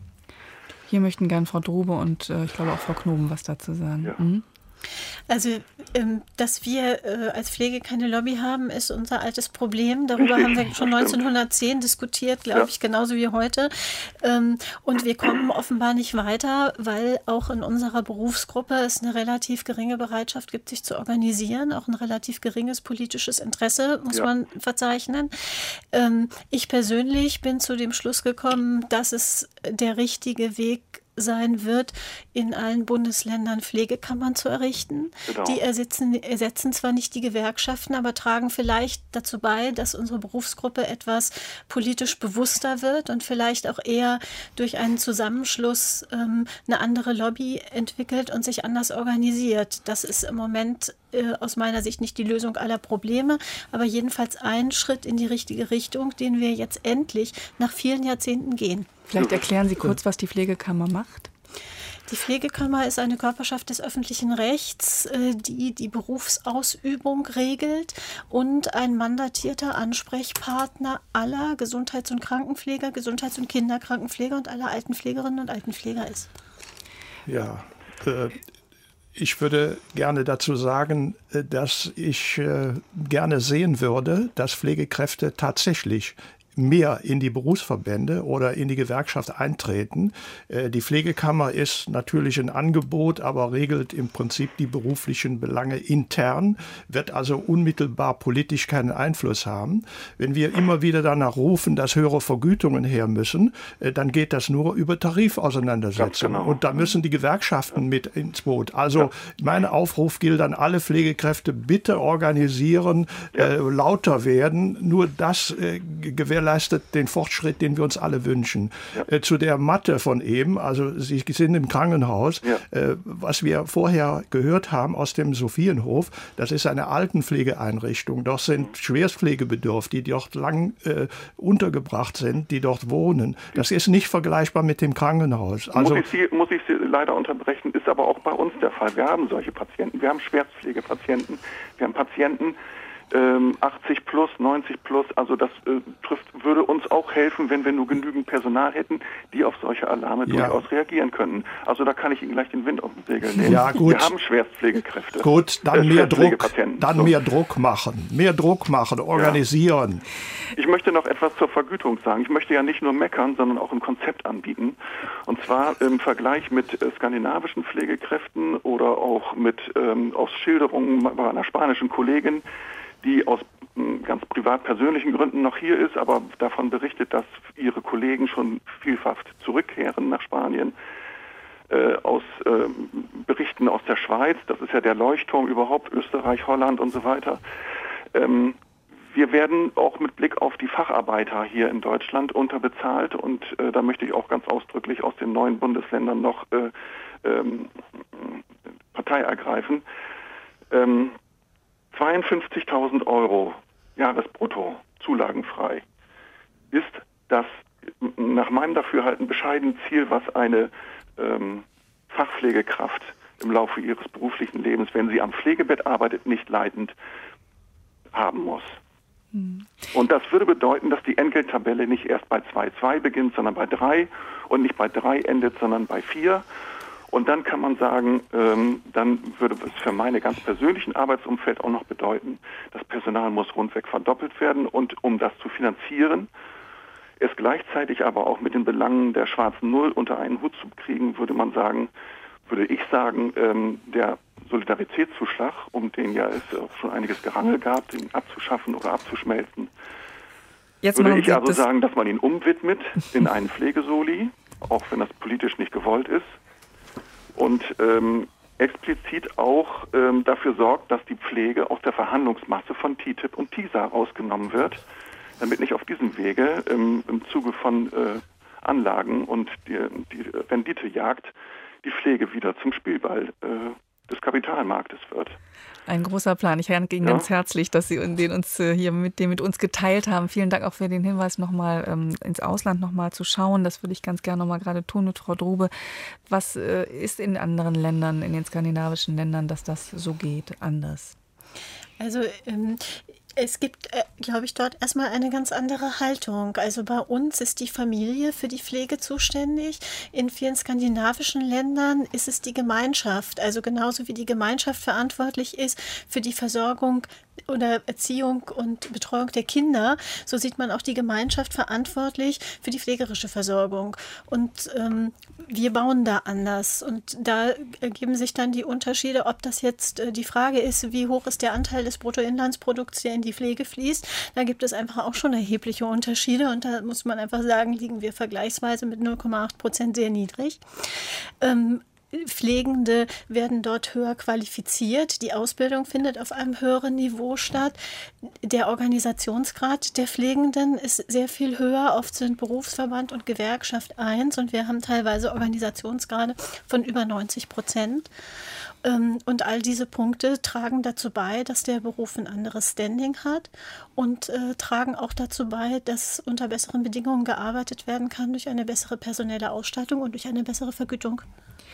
Hier möchten gern Frau Drobe und äh, ich glaube auch Frau Knoben was dazu sagen. Ja. Mhm. Also, ähm, dass wir äh, als Pflege keine Lobby haben, ist unser altes Problem. Darüber Richtig, haben wir schon neunzehnhundertzehn diskutiert, glaube ja. ich, genauso wie heute. Ähm, und wir kommen offenbar nicht weiter, weil auch in unserer Berufsgruppe es eine relativ geringe Bereitschaft gibt, sich zu organisieren. Auch ein relativ geringes politisches Interesse, muss ja. man verzeichnen. Ähm, ich persönlich bin zu dem Schluss gekommen, dass es der richtige Weg sein wird, in allen Bundesländern Pflegekammern zu errichten. Genau. Die ersetzen, ersetzen zwar nicht die Gewerkschaften, aber tragen vielleicht dazu bei, dass unsere Berufsgruppe etwas politisch bewusster wird und vielleicht auch eher durch einen Zusammenschluss ähm, eine andere Lobby entwickelt und sich anders organisiert. Das ist im Moment äh, aus meiner Sicht nicht die Lösung aller Probleme, aber jedenfalls ein Schritt in die richtige Richtung, den wir jetzt endlich nach vielen Jahrzehnten gehen. Vielleicht erklären Sie kurz, was die Pflegekammer macht. Die Pflegekammer ist eine Körperschaft des öffentlichen Rechts, die die Berufsausübung regelt und ein mandatierter Ansprechpartner aller Gesundheits- und Krankenpfleger, Gesundheits- und Kinderkrankenpfleger und aller Altenpflegerinnen und Altenpfleger ist. Ja, äh, ich würde gerne dazu sagen, dass ich äh, gerne sehen würde, dass Pflegekräfte tatsächlich mehr in die Berufsverbände oder in die Gewerkschaft eintreten. Die Pflegekammer ist natürlich ein Angebot, aber regelt im Prinzip die beruflichen Belange intern, wird also unmittelbar politisch keinen Einfluss haben. Wenn wir immer wieder danach rufen, dass höhere Vergütungen her müssen, dann geht das nur über Tarifauseinandersetzungen. Genau. Und da müssen die Gewerkschaften mit ins Boot. Also ja. Mein Aufruf gilt an alle Pflegekräfte, bitte organisieren, ja. äh, lauter werden. Nur das äh, gewährleistet leistet den Fortschritt, den wir uns alle wünschen. Ja. Äh, zu der Mathe von eben, also Sie sind im Krankenhaus, ja. äh, was wir vorher gehört haben aus dem Sophienhof, das ist eine Altenpflegeeinrichtung. Dort sind Schwerstpflegebedürftige, die dort lang äh, untergebracht sind, die dort wohnen. Das ist nicht vergleichbar mit dem Krankenhaus. Also, muss, ich Sie, muss ich Sie leider unterbrechen, ist aber auch bei uns der Fall. Wir haben solche Patienten, wir haben Schwerstpflegepatienten, wir haben Patienten, achtzig plus, neunzig plus, also das äh, trifft, würde uns auch helfen, wenn wir nur genügend Personal hätten, die auf solche Alarme ja. durchaus reagieren könnten. Also da kann ich Ihnen gleich den Wind aus dem Segel nehmen. Ja, gut. Wir haben Schwerstpflegekräfte. Gut, dann äh, mehr Druck, dann so. mehr Druck machen, mehr Druck machen, organisieren. Ja. Ich möchte noch etwas zur Vergütung sagen. Ich möchte ja nicht nur meckern, sondern auch ein Konzept anbieten. Und zwar im Vergleich mit äh, skandinavischen Pflegekräften oder auch mit ähm, aus Schilderungen bei einer spanischen Kollegin, die aus ganz privat persönlichen Gründen noch hier ist, aber davon berichtet, dass ihre Kollegen schon vielfach zurückkehren nach Spanien. Äh, aus äh, Berichten aus der Schweiz, das ist ja der Leuchtturm überhaupt, Österreich, Holland und so weiter. Ähm, wir werden auch mit Blick auf die Facharbeiter hier in Deutschland unterbezahlt und äh, da möchte ich auch ganz ausdrücklich aus den neuen Bundesländern noch äh, ähm, Partei ergreifen. Ähm, zweiundfünfzigtausend Euro Jahresbrutto zulagenfrei ist das nach meinem Dafürhalten bescheidene Ziel, was eine ähm, Fachpflegekraft im Laufe ihres beruflichen Lebens, wenn sie am Pflegebett arbeitet, nicht leitend haben muss. Mhm. Und das würde bedeuten, dass die Entgelttabelle nicht erst bei zwei Komma zwei beginnt, sondern bei drei und nicht bei drei endet, sondern bei vier. Und dann kann man sagen, ähm, dann würde es für meine ganz persönlichen Arbeitsumfeld auch noch bedeuten, das Personal muss rundweg verdoppelt werden und um das zu finanzieren, es gleichzeitig aber auch mit den Belangen der schwarzen Null unter einen Hut zu kriegen, würde man sagen, würde ich sagen, ähm, der Solidaritätszuschlag, um den ja es auch schon einiges Gerangel gab, den abzuschaffen oder abzuschmelzen, Jetzt würde ich also das sagen, dass man ihn umwidmet in einen Pflegesoli, auch wenn das politisch nicht gewollt ist. Und ähm, explizit auch ähm, dafür sorgt, dass die Pflege aus der Verhandlungsmasse von T T I P und T I S A rausgenommen wird, damit nicht auf diesem Wege ähm, im Zuge von äh, Anlagen und die, die Renditejagd die Pflege wieder zum Spielball äh, des Kapitalmarktes wird. Ein großer Plan. Ich danke Ihnen ja. ganz herzlich, dass Sie den uns hier mit, den mit uns geteilt haben. Vielen Dank auch für den Hinweis, nochmal ähm, ins Ausland nochmal zu schauen. Das würde ich ganz gerne nochmal gerade tun mit Frau Drube. Was äh, ist in anderen Ländern, in den skandinavischen Ländern, dass das so geht, anders? Also ähm, es gibt, äh, glaube ich, dort erstmal eine ganz andere Haltung. Also bei uns ist die Familie für die Pflege zuständig. In vielen skandinavischen Ländern ist es die Gemeinschaft. Also genauso wie die Gemeinschaft verantwortlich ist für die Versorgung oder Erziehung und Betreuung der Kinder, so sieht man auch die Gemeinschaft verantwortlich für die pflegerische Versorgung. Und ähm, wir bauen da anders. Und da ergeben sich dann die Unterschiede, ob das jetzt äh, die Frage ist, wie hoch ist der Anteil des Bruttoinlandsprodukts, der in die Pflege fließt. Da gibt es einfach auch schon erhebliche Unterschiede. Und da muss man einfach sagen, liegen wir vergleichsweise mit null Komma acht Prozent sehr niedrig. Ähm, Pflegende werden dort höher qualifiziert. Die Ausbildung findet auf einem höheren Niveau statt. Der Organisationsgrad der Pflegenden ist sehr viel höher. Oft sind Berufsverband und Gewerkschaft eins und wir haben teilweise Organisationsgrade von über neunzig Prozent. Und all diese Punkte tragen dazu bei, dass der Beruf ein anderes Standing hat und äh, tragen auch dazu bei, dass unter besseren Bedingungen gearbeitet werden kann durch eine bessere personelle Ausstattung und durch eine bessere Vergütung.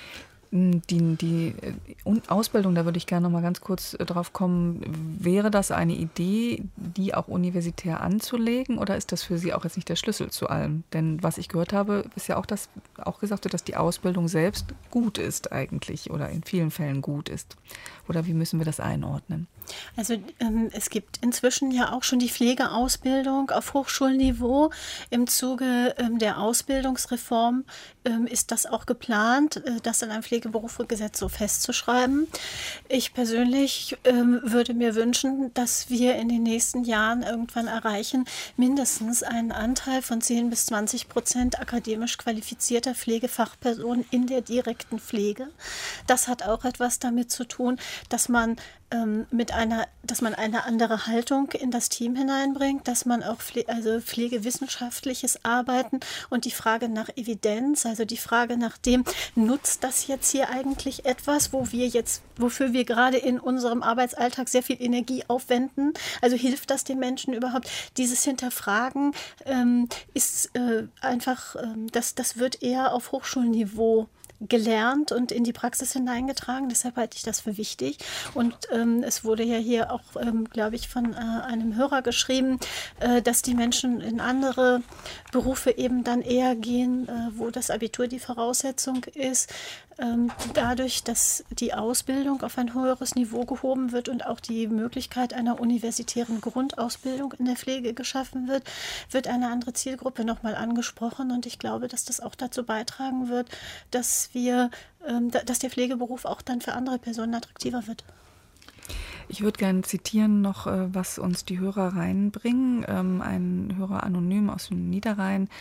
Die, die Ausbildung, da würde ich gerne noch mal ganz kurz drauf kommen. Wäre das eine Idee, die auch universitär anzulegen, oder ist das für Sie auch jetzt nicht der Schlüssel zu allem? Denn was ich gehört habe, ist ja auch, dass auch gesagt wird, dass die Ausbildung selbst gut ist eigentlich oder in vielen Fällen gut ist. Oder wie müssen wir das einordnen? Also ähm, es gibt inzwischen ja auch schon die Pflegeausbildung auf Hochschulniveau. Im Zuge ähm, der Ausbildungsreform ähm, ist das auch geplant, äh, das in einem Pflegeberufegesetz so festzuschreiben. Ich persönlich ähm, würde mir wünschen, dass wir in den nächsten Jahren irgendwann erreichen, mindestens einen Anteil von zehn bis zwanzig Prozent akademisch qualifizierter Pflegefachpersonen in der direkten Pflege. Das hat auch etwas damit zu tun, dass man ähm, mit einer, dass man eine andere Haltung in das Team hineinbringt, dass man auch Pfle- also pflegewissenschaftliches Arbeiten und die Frage nach Evidenz, also die Frage nach dem, nutzt das jetzt hier eigentlich etwas, wo wir jetzt, wofür wir gerade in unserem Arbeitsalltag sehr viel Energie aufwenden? Also hilft das den Menschen überhaupt? Dieses Hinterfragen ähm, ist äh, einfach, ähm, das, das wird eher auf Hochschulniveau gelernt und in die Praxis hineingetragen. Deshalb halte ich das für wichtig. Und ähm, es wurde ja hier auch, ähm, glaube ich, von äh, einem Hörer geschrieben, äh, dass die Menschen in andere Berufe eben dann eher gehen, äh, wo das Abitur die Voraussetzung ist. Ähm, dadurch, dass die Ausbildung auf ein höheres Niveau gehoben wird und auch die Möglichkeit einer universitären Grundausbildung in der Pflege geschaffen wird, wird eine andere Zielgruppe nochmal angesprochen. Und ich glaube, dass das auch dazu beitragen wird, dass wir, ähm, dass der Pflegeberuf auch dann für andere Personen attraktiver wird. Ich würde gerne zitieren noch, was uns die Hörer reinbringen. Ein Hörer anonym aus dem Niederrhein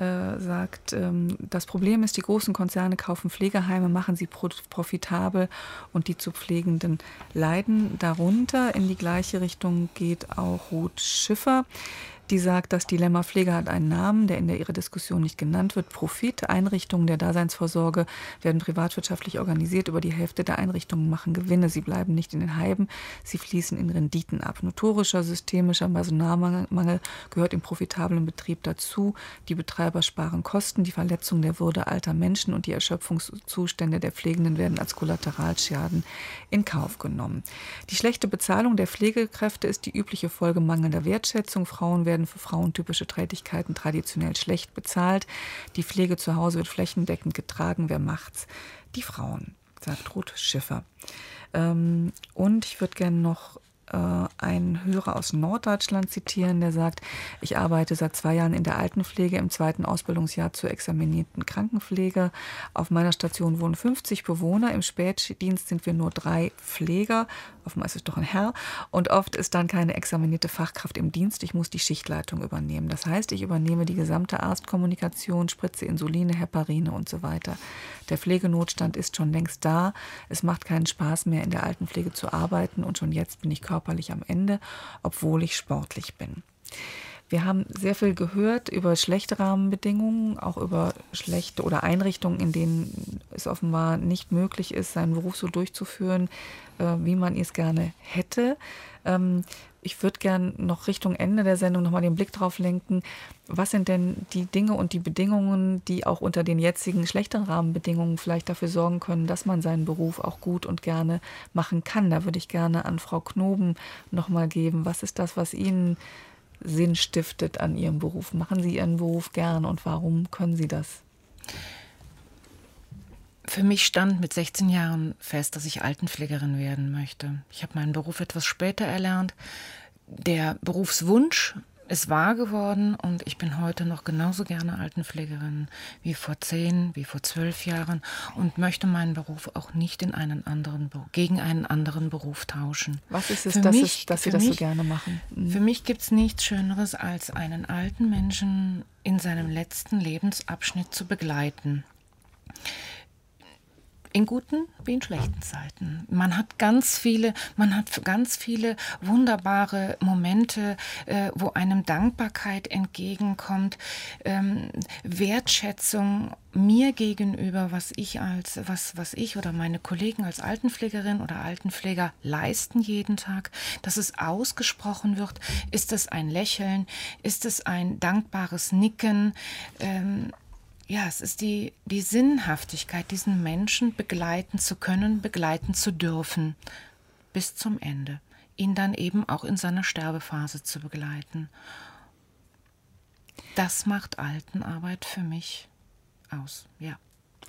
sagt, das Problem ist, die großen Konzerne kaufen Pflegeheime, machen sie profitabel und die zu Pflegenden leiden darunter. In die gleiche Richtung geht auch Ruth Schiffer. Die sagt, das Dilemma Pflege hat einen Namen, der in der ihrer Diskussion nicht genannt wird. Profit. Einrichtungen der Daseinsvorsorge werden privatwirtschaftlich organisiert. Über die Hälfte der Einrichtungen machen Gewinne. Sie bleiben nicht in den Heimen, sie fließen in Renditen ab. Notorischer, systemischer Personalmangel gehört im profitablen Betrieb dazu. Die Betreiber sparen Kosten. Die Verletzung der Würde alter Menschen und die Erschöpfungszustände der Pflegenden werden als Kollateralschaden in Kauf genommen. Die schlechte Bezahlung der Pflegekräfte ist die übliche Folge mangelnder Wertschätzung. Frauen werden für frauentypische Tätigkeiten traditionell schlecht bezahlt. Die Pflege zu Hause wird flächendeckend getragen. Wer macht's? Die Frauen, sagt Ruth Schiffer. Ähm, und ich würde gerne noch äh, einen Hörer aus Norddeutschland zitieren, der sagt, ich arbeite seit zwei Jahren in der Altenpflege, im zweiten Ausbildungsjahr zur examinierten Krankenpflege. Auf meiner Station wohnen fünfzig Bewohner. Im Spätdienst sind wir nur drei Pfleger. Offenbar ist es doch ein Herr. Und oft ist dann keine examinierte Fachkraft im Dienst. Ich muss die Schichtleitung übernehmen. Das heißt, ich übernehme die gesamte Arztkommunikation, spritze Insuline, Heparine und so weiter. Der Pflegenotstand ist schon längst da. Es macht keinen Spaß mehr, in der Altenpflege zu arbeiten. Und schon jetzt bin ich körperlich am Ende, obwohl ich sportlich bin. Wir haben sehr viel gehört über schlechte Rahmenbedingungen, auch über schlechte oder Einrichtungen, in denen es offenbar nicht möglich ist, seinen Beruf so durchzuführen, wie man es gerne hätte. Ich würde gerne noch Richtung Ende der Sendung nochmal den Blick drauf lenken. Was sind denn die Dinge und die Bedingungen, die auch unter den jetzigen schlechten Rahmenbedingungen vielleicht dafür sorgen können, dass man seinen Beruf auch gut und gerne machen kann? Da würde ich gerne an Frau Knoben nochmal geben. Was ist das, was Ihnen Sinn stiftet an Ihrem Beruf? Machen Sie Ihren Beruf gern und warum können Sie das? Für mich stand mit sechzehn Jahren fest, dass ich Altenpflegerin werden möchte. Ich habe meinen Beruf etwas später erlernt. Der Berufswunsch ist wahr geworden und ich bin heute noch genauso gerne Altenpflegerin wie vor zehn, wie vor zwölf Jahren und möchte meinen Beruf auch nicht in einen anderen, gegen einen anderen Beruf tauschen. Was ist es, dass, mich, es, dass Sie das mich, so gerne machen? Mhm. Für mich gibt es nichts Schöneres, als einen alten Menschen in seinem letzten Lebensabschnitt zu begleiten. In guten wie in schlechten Zeiten. Man hat ganz viele, man hat ganz viele wunderbare Momente, äh, wo einem Dankbarkeit entgegenkommt, ähm, Wertschätzung mir gegenüber, was ich als, was, was ich oder meine Kollegen als Altenpflegerin oder Altenpfleger leisten jeden Tag, dass es ausgesprochen wird. Ist es ein Lächeln? Ist es ein dankbares Nicken? Ähm, Ja, es ist die, die Sinnhaftigkeit, diesen Menschen begleiten zu können, begleiten zu dürfen, bis zum Ende. Ihn dann eben auch in seiner Sterbephase zu begleiten. Das macht Altenarbeit für mich aus, ja.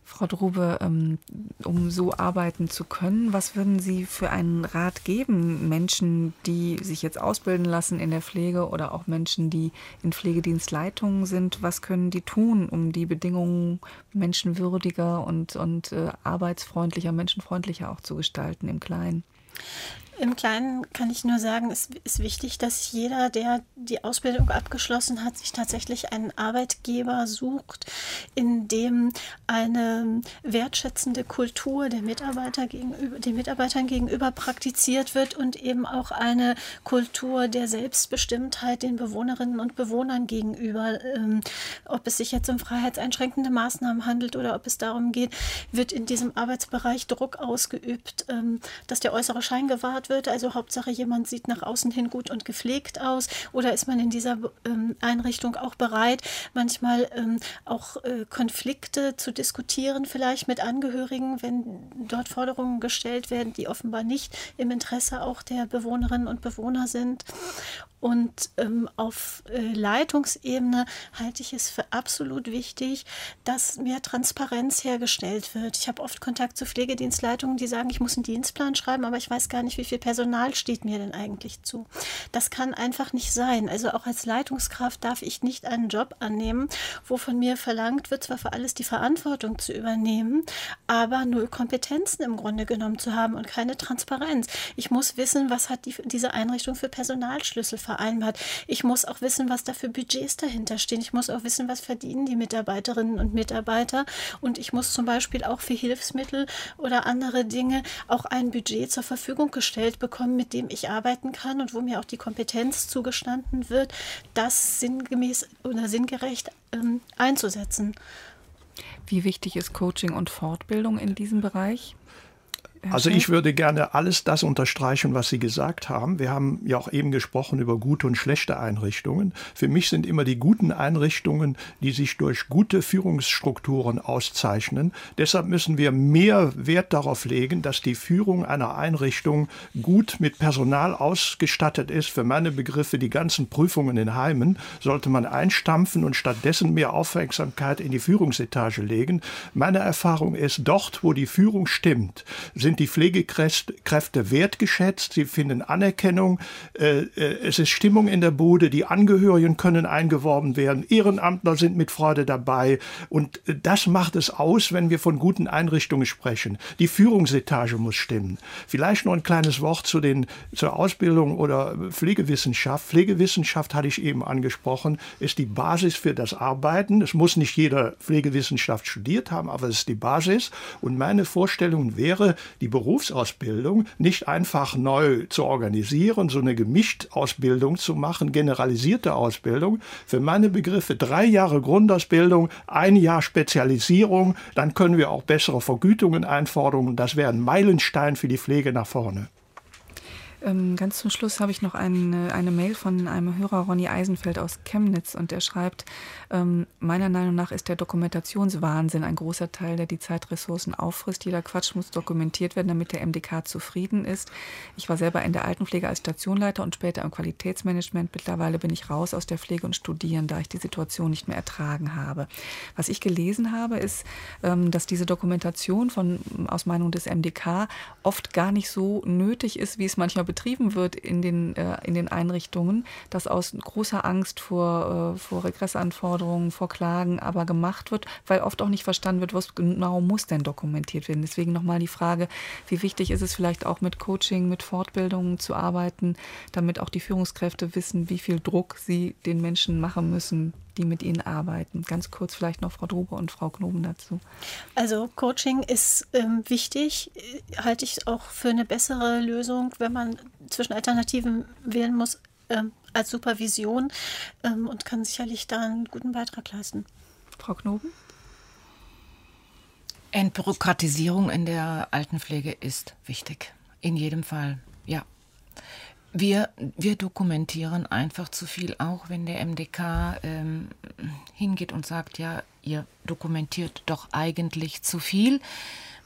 Frau Drube, um so arbeiten zu können, was würden Sie für einen Rat geben, Menschen, die sich jetzt ausbilden lassen in der Pflege oder auch Menschen, die in Pflegedienstleitungen sind? Was können die tun, um die Bedingungen menschenwürdiger und, und äh, arbeitsfreundlicher, menschenfreundlicher auch zu gestalten im Kleinen? Im Kleinen kann ich nur sagen, es ist wichtig, dass jeder, der die Ausbildung abgeschlossen hat, sich tatsächlich einen Arbeitgeber sucht, in dem eine wertschätzende Kultur der Mitarbeiter gegenüber, den Mitarbeitern gegenüber praktiziert wird und eben auch eine Kultur der Selbstbestimmtheit den Bewohnerinnen und Bewohnern gegenüber. Ähm, ob es sich jetzt um freiheitseinschränkende Maßnahmen handelt oder ob es darum geht, wird in diesem Arbeitsbereich Druck ausgeübt, ähm, dass der äußere Schein gewahrt wird. Also Hauptsache, jemand sieht nach außen hin gut und gepflegt aus. Oder ist man in dieser ähm, Einrichtung auch bereit, manchmal ähm, auch äh, Konflikte zu diskutieren, vielleicht mit Angehörigen, wenn dort Forderungen gestellt werden, die offenbar nicht im Interesse auch der Bewohnerinnen und Bewohner sind. Und ähm, auf äh, Leitungsebene halte ich es für absolut wichtig, dass mehr Transparenz hergestellt wird. Ich habe oft Kontakt zu Pflegedienstleitungen, die sagen, ich muss einen Dienstplan schreiben, aber ich weiß gar nicht, wie viel Personal steht mir denn eigentlich zu. Das kann einfach nicht sein. Also auch als Leitungskraft darf ich nicht einen Job annehmen, wo von mir verlangt wird, zwar für alles die Verantwortung zu übernehmen, aber null Kompetenzen im Grunde genommen zu haben und keine Transparenz. Ich muss wissen, was hat die, diese Einrichtung für Personalschlüssel vereinbart. Ich muss auch wissen, was da für Budgets dahinter stehen. Ich muss auch wissen, was verdienen die Mitarbeiterinnen und Mitarbeiter. Und ich muss zum Beispiel auch für Hilfsmittel oder andere Dinge auch ein Budget zur Verfügung gestellt bekommen, mit dem ich arbeiten kann und wo mir auch die Kompetenz zugestanden wird, das sinngemäß oder sinngerecht ähm, einzusetzen. Wie wichtig ist Coaching und Fortbildung in diesem Bereich? Also ich würde gerne alles das unterstreichen, was Sie gesagt haben. Wir haben ja auch eben gesprochen über gute und schlechte Einrichtungen. Für mich sind immer die guten Einrichtungen, die sich durch gute Führungsstrukturen auszeichnen. Deshalb müssen wir mehr Wert darauf legen, dass die Führung einer Einrichtung gut mit Personal ausgestattet ist. Für meine Begriffe die ganzen Prüfungen in Heimen sollte man einstampfen und stattdessen mehr Aufmerksamkeit in die Führungsetage legen. Meine Erfahrung ist, dort, wo die Führung stimmt, sind die Pflegekräfte wertgeschätzt, sie finden Anerkennung, äh, es ist Stimmung in der Bude, die Angehörigen können eingeworben werden, Ehrenamtler sind mit Freude dabei und das macht es aus, wenn wir von guten Einrichtungen sprechen. Die Führungsetage muss stimmen. Vielleicht noch ein kleines Wort zu den, zur Ausbildung oder Pflegewissenschaft. Pflegewissenschaft, hatte ich eben angesprochen, ist die Basis für das Arbeiten. Es muss nicht jeder Pflegewissenschaft studiert haben, aber es ist die Basis und meine Vorstellung wäre, die Berufsausbildung nicht einfach neu zu organisieren, so eine Gemischt-Ausbildung zu machen, generalisierte Ausbildung. Für meine Begriffe drei Jahre Grundausbildung, ein Jahr Spezialisierung, dann können wir auch bessere Vergütungen einfordern. Das wäre ein Meilenstein für die Pflege nach vorne. Ähm, ganz zum Schluss habe ich noch eine, eine Mail von einem Hörer, Ronny Eisenfeld aus Chemnitz, und der schreibt, ähm, meiner Meinung nach ist der Dokumentationswahnsinn ein großer Teil, der die Zeitressourcen auffrisst. Jeder Quatsch muss dokumentiert werden, damit der M D K zufrieden ist. Ich war selber in der Altenpflege als Stationleiter und später im Qualitätsmanagement. Mittlerweile bin ich raus aus der Pflege und studieren, da ich die Situation nicht mehr ertragen habe. Was ich gelesen habe, ist, ähm, dass diese Dokumentation von, aus Meinung des M D K oft gar nicht so nötig ist, wie es manchmal betrieben wird in den, äh, in den Einrichtungen, das aus großer Angst vor, äh, vor Regressanforderungen, vor Klagen aber gemacht wird, weil oft auch nicht verstanden wird, was genau muss denn dokumentiert werden. Deswegen nochmal die Frage, wie wichtig ist es vielleicht auch mit Coaching, mit Fortbildungen zu arbeiten, damit auch die Führungskräfte wissen, wie viel Druck sie den Menschen machen müssen, die mit ihnen arbeiten. Ganz kurz vielleicht noch Frau Drube und Frau Knoben dazu. Also Coaching ist ähm, wichtig, halte ich auch für eine bessere Lösung, wenn man zwischen Alternativen wählen muss, ähm, als Supervision ähm, und kann sicherlich da einen guten Beitrag leisten. Frau Knoben? Entbürokratisierung in der Altenpflege ist wichtig. In jedem Fall, ja. Wir, wir dokumentieren einfach zu viel, auch wenn der M D K ähm, hingeht und sagt, ja, ihr dokumentiert doch eigentlich zu viel,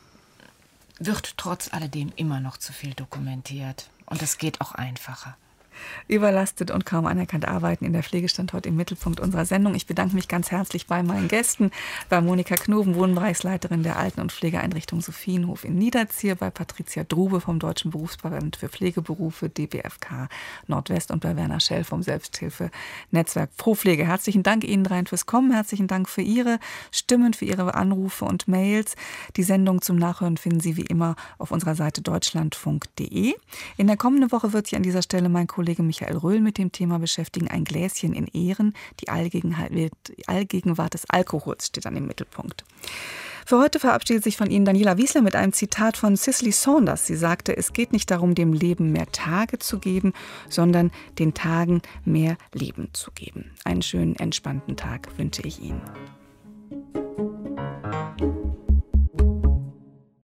wird trotz alledem immer noch zu viel dokumentiert. Und es geht auch einfacher. Überlastet und kaum anerkannt arbeiten in der Pflege stand heute im Mittelpunkt unserer Sendung. Ich bedanke mich ganz herzlich bei meinen Gästen, bei Monika Knoben, Wohnbereichsleiterin der Alten- und Pflegeeinrichtung Sophienhof in Niederzier, bei Patricia Drube vom Deutschen Berufsverband für Pflegeberufe D B F K Nordwest und bei Werner Schell vom Selbsthilfenetzwerk ProPflege. Herzlichen Dank Ihnen dreien fürs Kommen, herzlichen Dank für Ihre Stimmen, für Ihre Anrufe und Mails. Die Sendung zum Nachhören finden Sie wie immer auf unserer Seite deutschlandfunk punkt de. In der kommenden Woche wird sich an dieser Stelle mein Kollege Michael Röhl mit dem Thema beschäftigen, ein Gläschen in Ehren. Die Allgegenwart des Alkohols steht dann im Mittelpunkt. Für heute verabschiedet sich von Ihnen Daniela Wiesler mit einem Zitat von Cicely Saunders. Sie sagte, es geht nicht darum, dem Leben mehr Tage zu geben, sondern den Tagen mehr Leben zu geben. Einen schönen, entspannten Tag wünsche ich Ihnen.